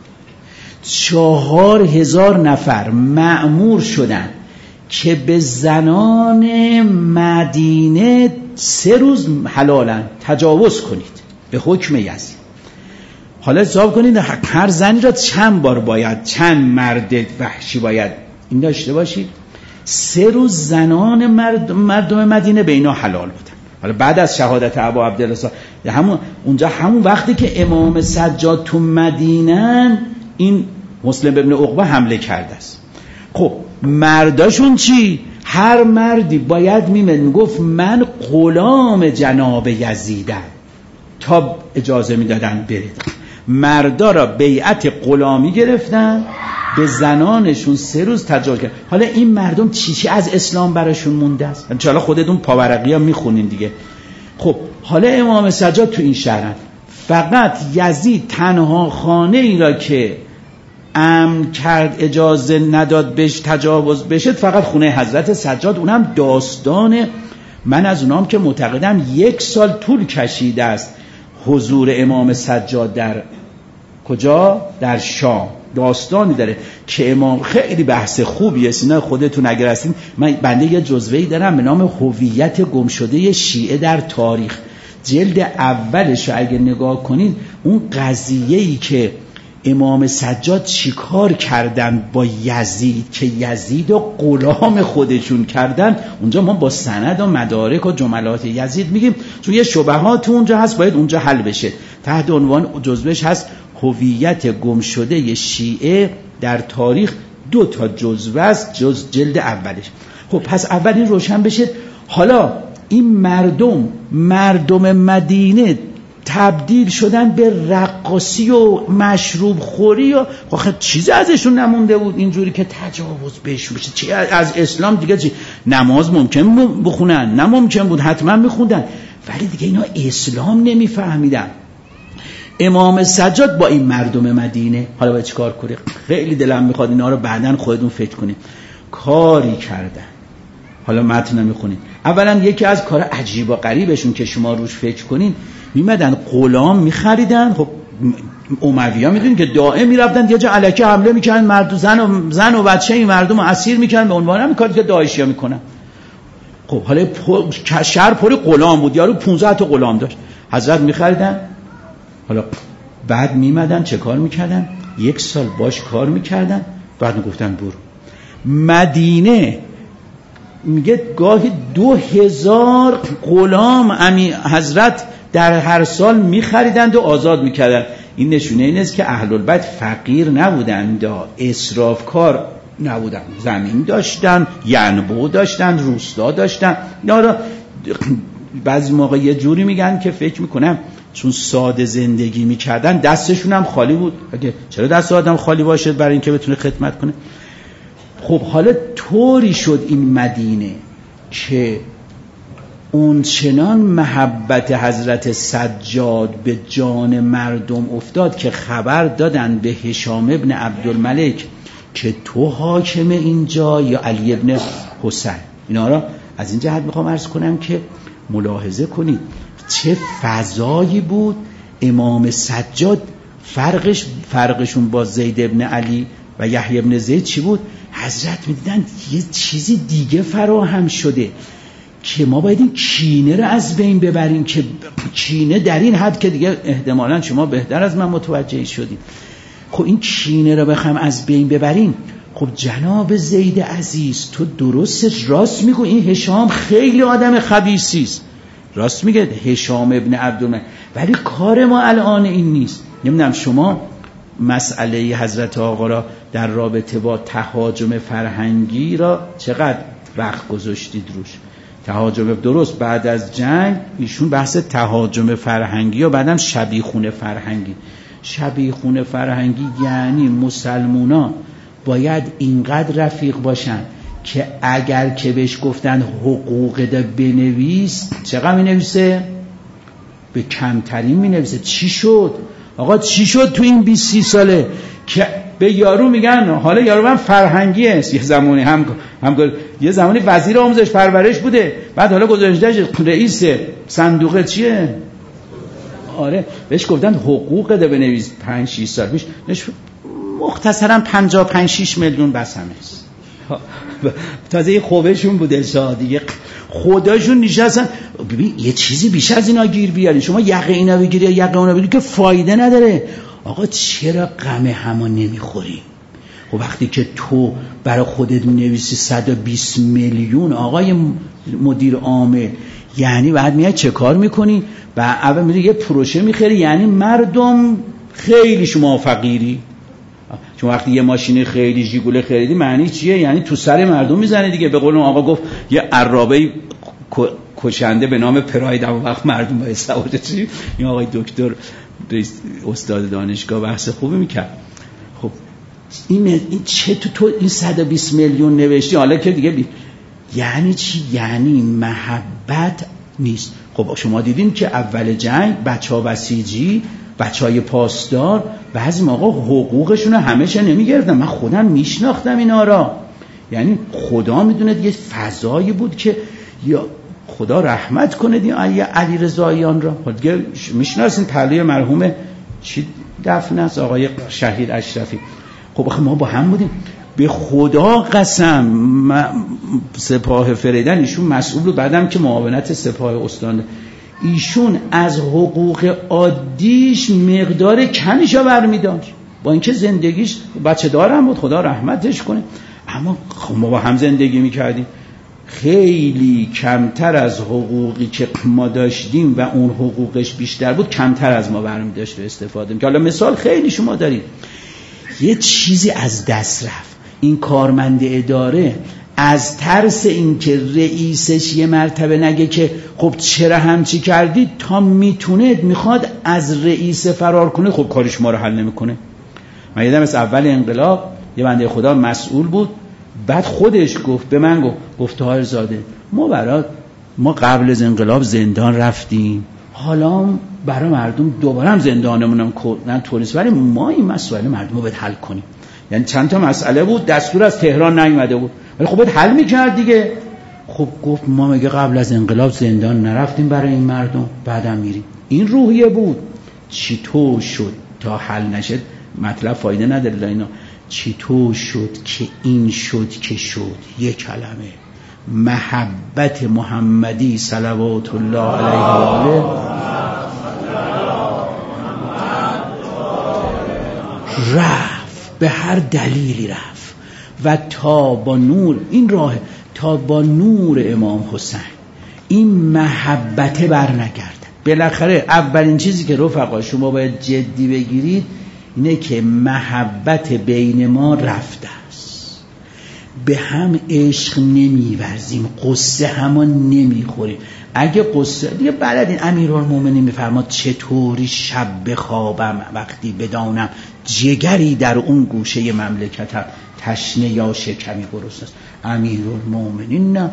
چهار هزار نفر مأمور شدند که به زنان مدینه سه روز حلالن تجاوز کنید به حکم یزید. حالا حساب کنید هر زنی را چند بار باید، چند مرد وحشی باید این داشته باشید. سه روز زنان مردم, مردم مدینه به اینا حلال بودن. حالا بعد از شهادت ابا عبدالله همون اونجا همون وقتی که امام سجاد تو مدینه این مسلم ابن عقبه حمله کرده است. خب مرداشون چی؟ هر مردی باید میمد گفت من غلام جناب یزیدم تا اجازه میدادن برید. مردا را بیعت غلامی گرفتن، به زنانشون سه روز تجاوز کرد. حالا این مردم چی چی از اسلام براشون مونده است؟ ان شاءالله خودتون پاورقی ها میخونین دیگه. خب حالا امام سجاد تو این شهرن، فقط یزید تنها خانه ای را که امن کرد اجازه نداد بهش تجاوز بشه فقط خونه حضرت سجاد، اونم داستان من از اونام که معتقدم یک سال طول کشیده است حضور امام سجاد در کجا؟ در شام. داستانی داره که امام خیلی بحث خوبیه، اینا خودتون اگر هستین، من بنده یه جزوه‌ای دارم به نام هویت گمشده شیعه در تاریخ، جلد اولش رو اگه نگاه کنین اون قضیه‌ای که امام سجاد چیکار کردن با یزید که یزید و غلام خودشون کردن، اونجا ما با سند و مدارک و جملات یزید میگیم، چون یه شبهات اونجا هست باید اونجا حل بشه. تحت عنوان جزوهش هست هویت گمشده شیعه در تاریخ، دو تا جزوه است، جز جلد اولش. خب پس اول این روشن بشه. حالا این مردم مردم مدینه تبدیل شدن به رقاصی و مشروب خوری و آخه چیزی ازشون نمونده بود اینجوری که تجاوز بهش بشه. چی از اسلام دیگه چی؟ نماز ممکن بخونن، نه ممکن بود حتما میخوندن، ولی دیگه اینا اسلام نمیفهمیدن. امام سجاد با این مردم مدینه حالا باید چیکار کنه؟ خیلی دلم میخواد اینا رو بعدن خودتون فکر کنید. کاری کردن، حالا متن نمیخونید. اولا یکی از کار عجیب و غریبشون که شما روش فکر کنین، میمدن غلام میخریدن. خب اموی‌ها میدونین که دائم میرفتن یه جا الکی حمله میکردن، مرد زن و زن و بچه این مردم رو اسیر میکردن به عنوان همین کاری که داعشی‌ها میکنن. خب حالا شهر پر غلام بود، یارو پانزده تا غلام داشت، حضرت میخریدن. حالا بعد میمدن چه کار میکردن؟ یک سال باش کار میکردن، بعد میگفتن برو. مدینه میگه گاهی دو هزار غلام امی حضرت در هر سال میخریدند و آزاد میکردن. این نشونه این است که اهل البیت فقیر نبودند، اسرافکار نبودند، زمین داشتن، ینبوع داشتن، روستا داشتن. اینا را بعضی موقع یه جوری میگن که فکر میکنم چون ساده زندگی میکردن دستشون هم خالی بود. اگه چرا دست آدم خالی باشه برای اینکه بتونه خدمت کنه؟ خب حالا طوری شد این مدینه که اون چنان محبت حضرت سجاد به جان مردم افتاد که خبر دادن به هشام ابن عبدالملک که تو حاکم اینجا یا علی ابن حسین. اینا را از این جهت میخوام عرض کنم که ملاحظه کنید چه فضایی بود. امام سجاد فرقش فرقشون با زید ابن علی و یحیی ابن زید چی بود؟ حضرت میدیدن یه چیزی دیگه فراهم شده که ما باید این کینه رو از بین ببریم، که کینه در این حد که دیگه احتمالاً شما بهتر از من متوجه شدید. خب این کینه رو بخوام از بین ببریم، خب جناب زید عزیز تو درست راست میگو، این هشام خیلی آدم خبیثی است، راست میگه هشام ابن عبدالملک، ولی کار ما الان این نیست. نمیدونم شما مسئله حضرت آقا را در رابطه با تهاجم فرهنگی را چقدر وقت گذاشتید روش؟ تهاجم درست بعد از جنگ ایشون بحث تهاجم فرهنگی و بعدم شبیخونه فرهنگی. شبیخونه فرهنگی یعنی مسلمونا باید اینقدر رفیق باشن که اگر که بهش گفتن حقوق ده بنویس، چقدر می نویسه؟ به کمترین می نویسه. چی شد؟ آقا چی شد تو این بیست سی ساله که به یارو میگن حالا یارو من فرهنگی است، یه زمانی هم هم یه زمانی وزیر آموزش پرورش بوده، بعد حالا گذاشتهش رئیس صندوق چیه؟ آره بهش گفتن حقوق ده بنویس. پنج شش سال پیش مختصرا پنجاه و پنج شش میلیون بس همه است. تازه خوبشون بوده دیگه، خداشون نشستن. ببین یه چیزی بیش از اینا گیر بیارین، شما یقه اینا بگیری یا یقه اونا بگیری که فایده نداره. آقا چرا غم همو نمیخوری؟ خب وقتی که تو برای خودت می‌نویسی صد و بیست میلیون آقای مدیر عامل، یعنی بعد میای چه کار میکنی؟ و اول میری یه پروژه میخری، یعنی مردم خیلی شما فقیری. چون وقتی یه ماشین خیلی ژیگوله خریدی معنی چیه؟ یعنی تو سر مردم میزنه دیگه. به قول اون آقا گفت یه عرابه کشنده به نام پراید، اما وقت مردم باید سواد چی؟ این آقای دکتر استاد دانشگاه بحث خوبی میکرد. خب این, این چه تو تو این صد و بیست میلیون نوشتی حالا که دیگه بی... یعنی چی؟ یعنی محبت نیست. خب شما دیدین که اول جنگ بچه‌ها بسیجی، بچه‌های پاسدار، بعضی موقع حقوقشون رو همشه نمیگردن. من خودم میشناختم اینا را. یعنی خدا میدونه یه فضایی بود که یا خدا رحمت کنه دی علی رضاییان را. دیگه میشناسین پهلوی مرحوم چی دفن است آقای شهید اشرفی. خب ما با هم بودیم. به خدا قسم سپاه فریدن ایشون مسئول بود، بعدم که معاونت سپاه استان ایشون از حقوق عادیش مقدار کمیشو برمی‌داشت، با اینکه زندگیش بچه دارم بود خدا رحمتش کنه، اما ما با هم زندگی میکردیم. خیلی کمتر از حقوقی که ما داشتیم و اون حقوقش بیشتر بود کمتر از ما برمی‌داشت و استفاده می‌کرد. حالا مثال خیلی شما دارید. یه چیزی از دست رفت. این کارمند اداره از ترس اینکه رئیسش یه مرتبه نگه که خب چرا همچی کردی، تا میتونه میخواد از رئیس فرار کنه، خب کارش ما رو حل نمیکنه. من یادم از اول انقلاب یه بنده خدا مسئول بود، بعد خودش گفت به من گفت گفت طاهر زاده ما برای ما قبل از انقلاب زندان رفتیم، حالا برای مردم دوباره هم زندانمون هم نه توریست، ولی ما این مسئله مردم رو باید حل کنیم. یعنی چند تا مسئله بود دستور از تهران نیومده بود ولی خب باید حل میکرد دیگه. خب گفت ما مگه قبل از انقلاب زندان نرفتیم برای این مردم بعدم میریم. این روحیه بود. چطور شد تا حل نشد مطلب فایده نداره اینا. چطور شد که این شد که شد؟ یک کلمه محبت محمدی صلوات الله علیه و آله رفت، به هر دلیلی رفت و تا با نور این راه تا با نور امام حسین این محبت بر نگرد. بالاخره اولین چیزی که رفقا شما باید جدی بگیرید اینه که محبت بین ما رفته است. به هم عشق نمیورزیم، قصه همان نمیخوریم. اگه قصه دیگه بلدین امیرالمومنین میفرماد چطوری شب بخوابم وقتی بدانم جگری در اون گوشه مملکتم تشنه یا شکمی گرسنه است. امیرالمومنین نه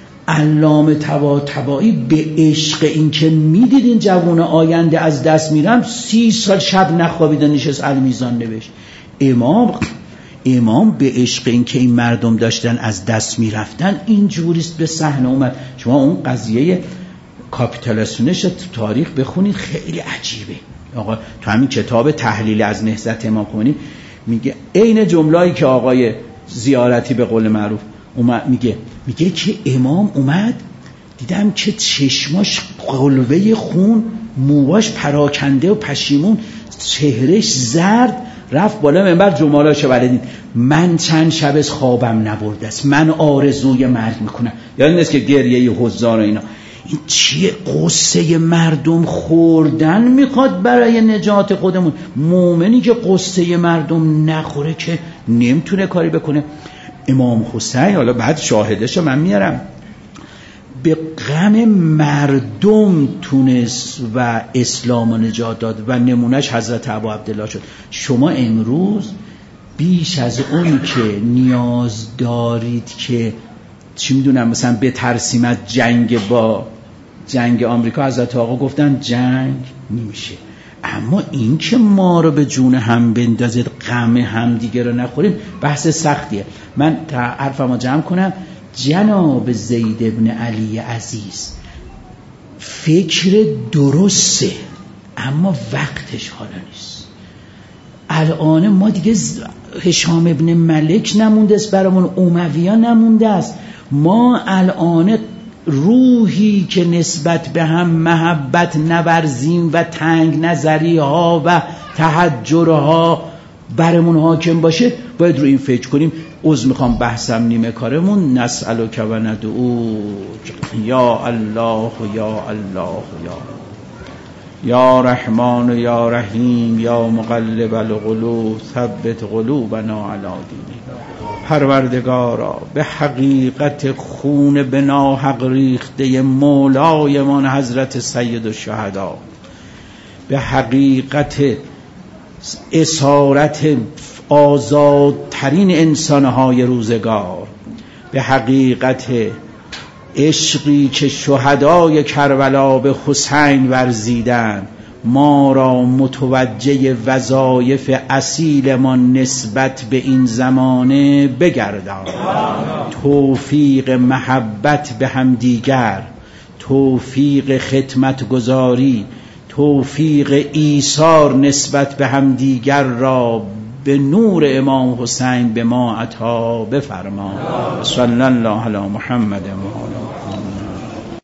علامه طباطبایی به عشق این که میدیدین جوان آینده از دست میرم سی سال شب نخوابیده نشست المیزان نوشت. امام امام به عشق این که این مردم داشتن از دست میرفتن اینجوریست به صحنه اومد. شما اون قضیه کاپیتولاسیونش تو تاریخ بخونید خیلی عجیبه. آقا تو همین کتاب تحلیل از نهضت امام خمینی میگه عین جمله‌ای که آقای زیارتی به قول معروف اومد میگه میگه که امام اومد دیدم که چشماش قلوه خون، موهاش پراکنده و پشیمون، چهرهش زرد، رفت بالا منبر جمالاشو بلدین من چند شب از خوابم نبرده است، من آرزوی مرگ میکنم. یاد نیست که گریه حضار و اینا. این چیه؟ قصه مردم خوردن میخواد برای نجات خودمون. مومنی که قصه مردم نخوره که نمیتونه کاری بکنه. امام حسین حالا بعد شاهدشو من میارم به غم مردم تونست و اسلام و نجات داد و نمونهش حضرت ابا عبدالله شد. شما امروز بیش از اون که نیاز دارید که چی میدونم مثلا بترسیم از جنگ با جنگ آمریکا، حضرت آقا گفتن جنگ نمیشه، اما این که ما رو به جون هم بندازید غم هم دیگه رو نخوریم بحث سختیه. من تا حرفمو جمع کنم، جناب زید ابن علی عزیز فکر درسته اما وقتش حالا نیست. الان ما دیگه هشام ابن ملک نمونده است برامون، امویا نمونده است. ما الان روحی که نسبت به هم محبت نورزیم و تنگ نظری ها و تحجرها برمون حاکم باشه باید رو این فکر کنیم. عذر میخوام بحثم نیمه کارمون. نسألک و ندعوک یا الله یا الله یا یا رحمان و یا رحیم یا مقلب القلوب ثبت قلوبنا علی دینک. پروردگارا به حقیقت خون به ناحق ریخته مولایمان حضرت سید الشهدا، به حقیقت اسارت آزادترین انسانهای روزگار، به حقیقت عشقی که شهدای کربلا به حسین ورزیدن، ما را متوجه وظایف اصیلمان نسبت به این زمانه بگردان. توفیق محبت به همدیگر، توفیق خدمت گزاری، توفیق ایثار نسبت به همدیگر را به نور امام حسین به ما عطا بفرما. صلی الله علی محمد و آله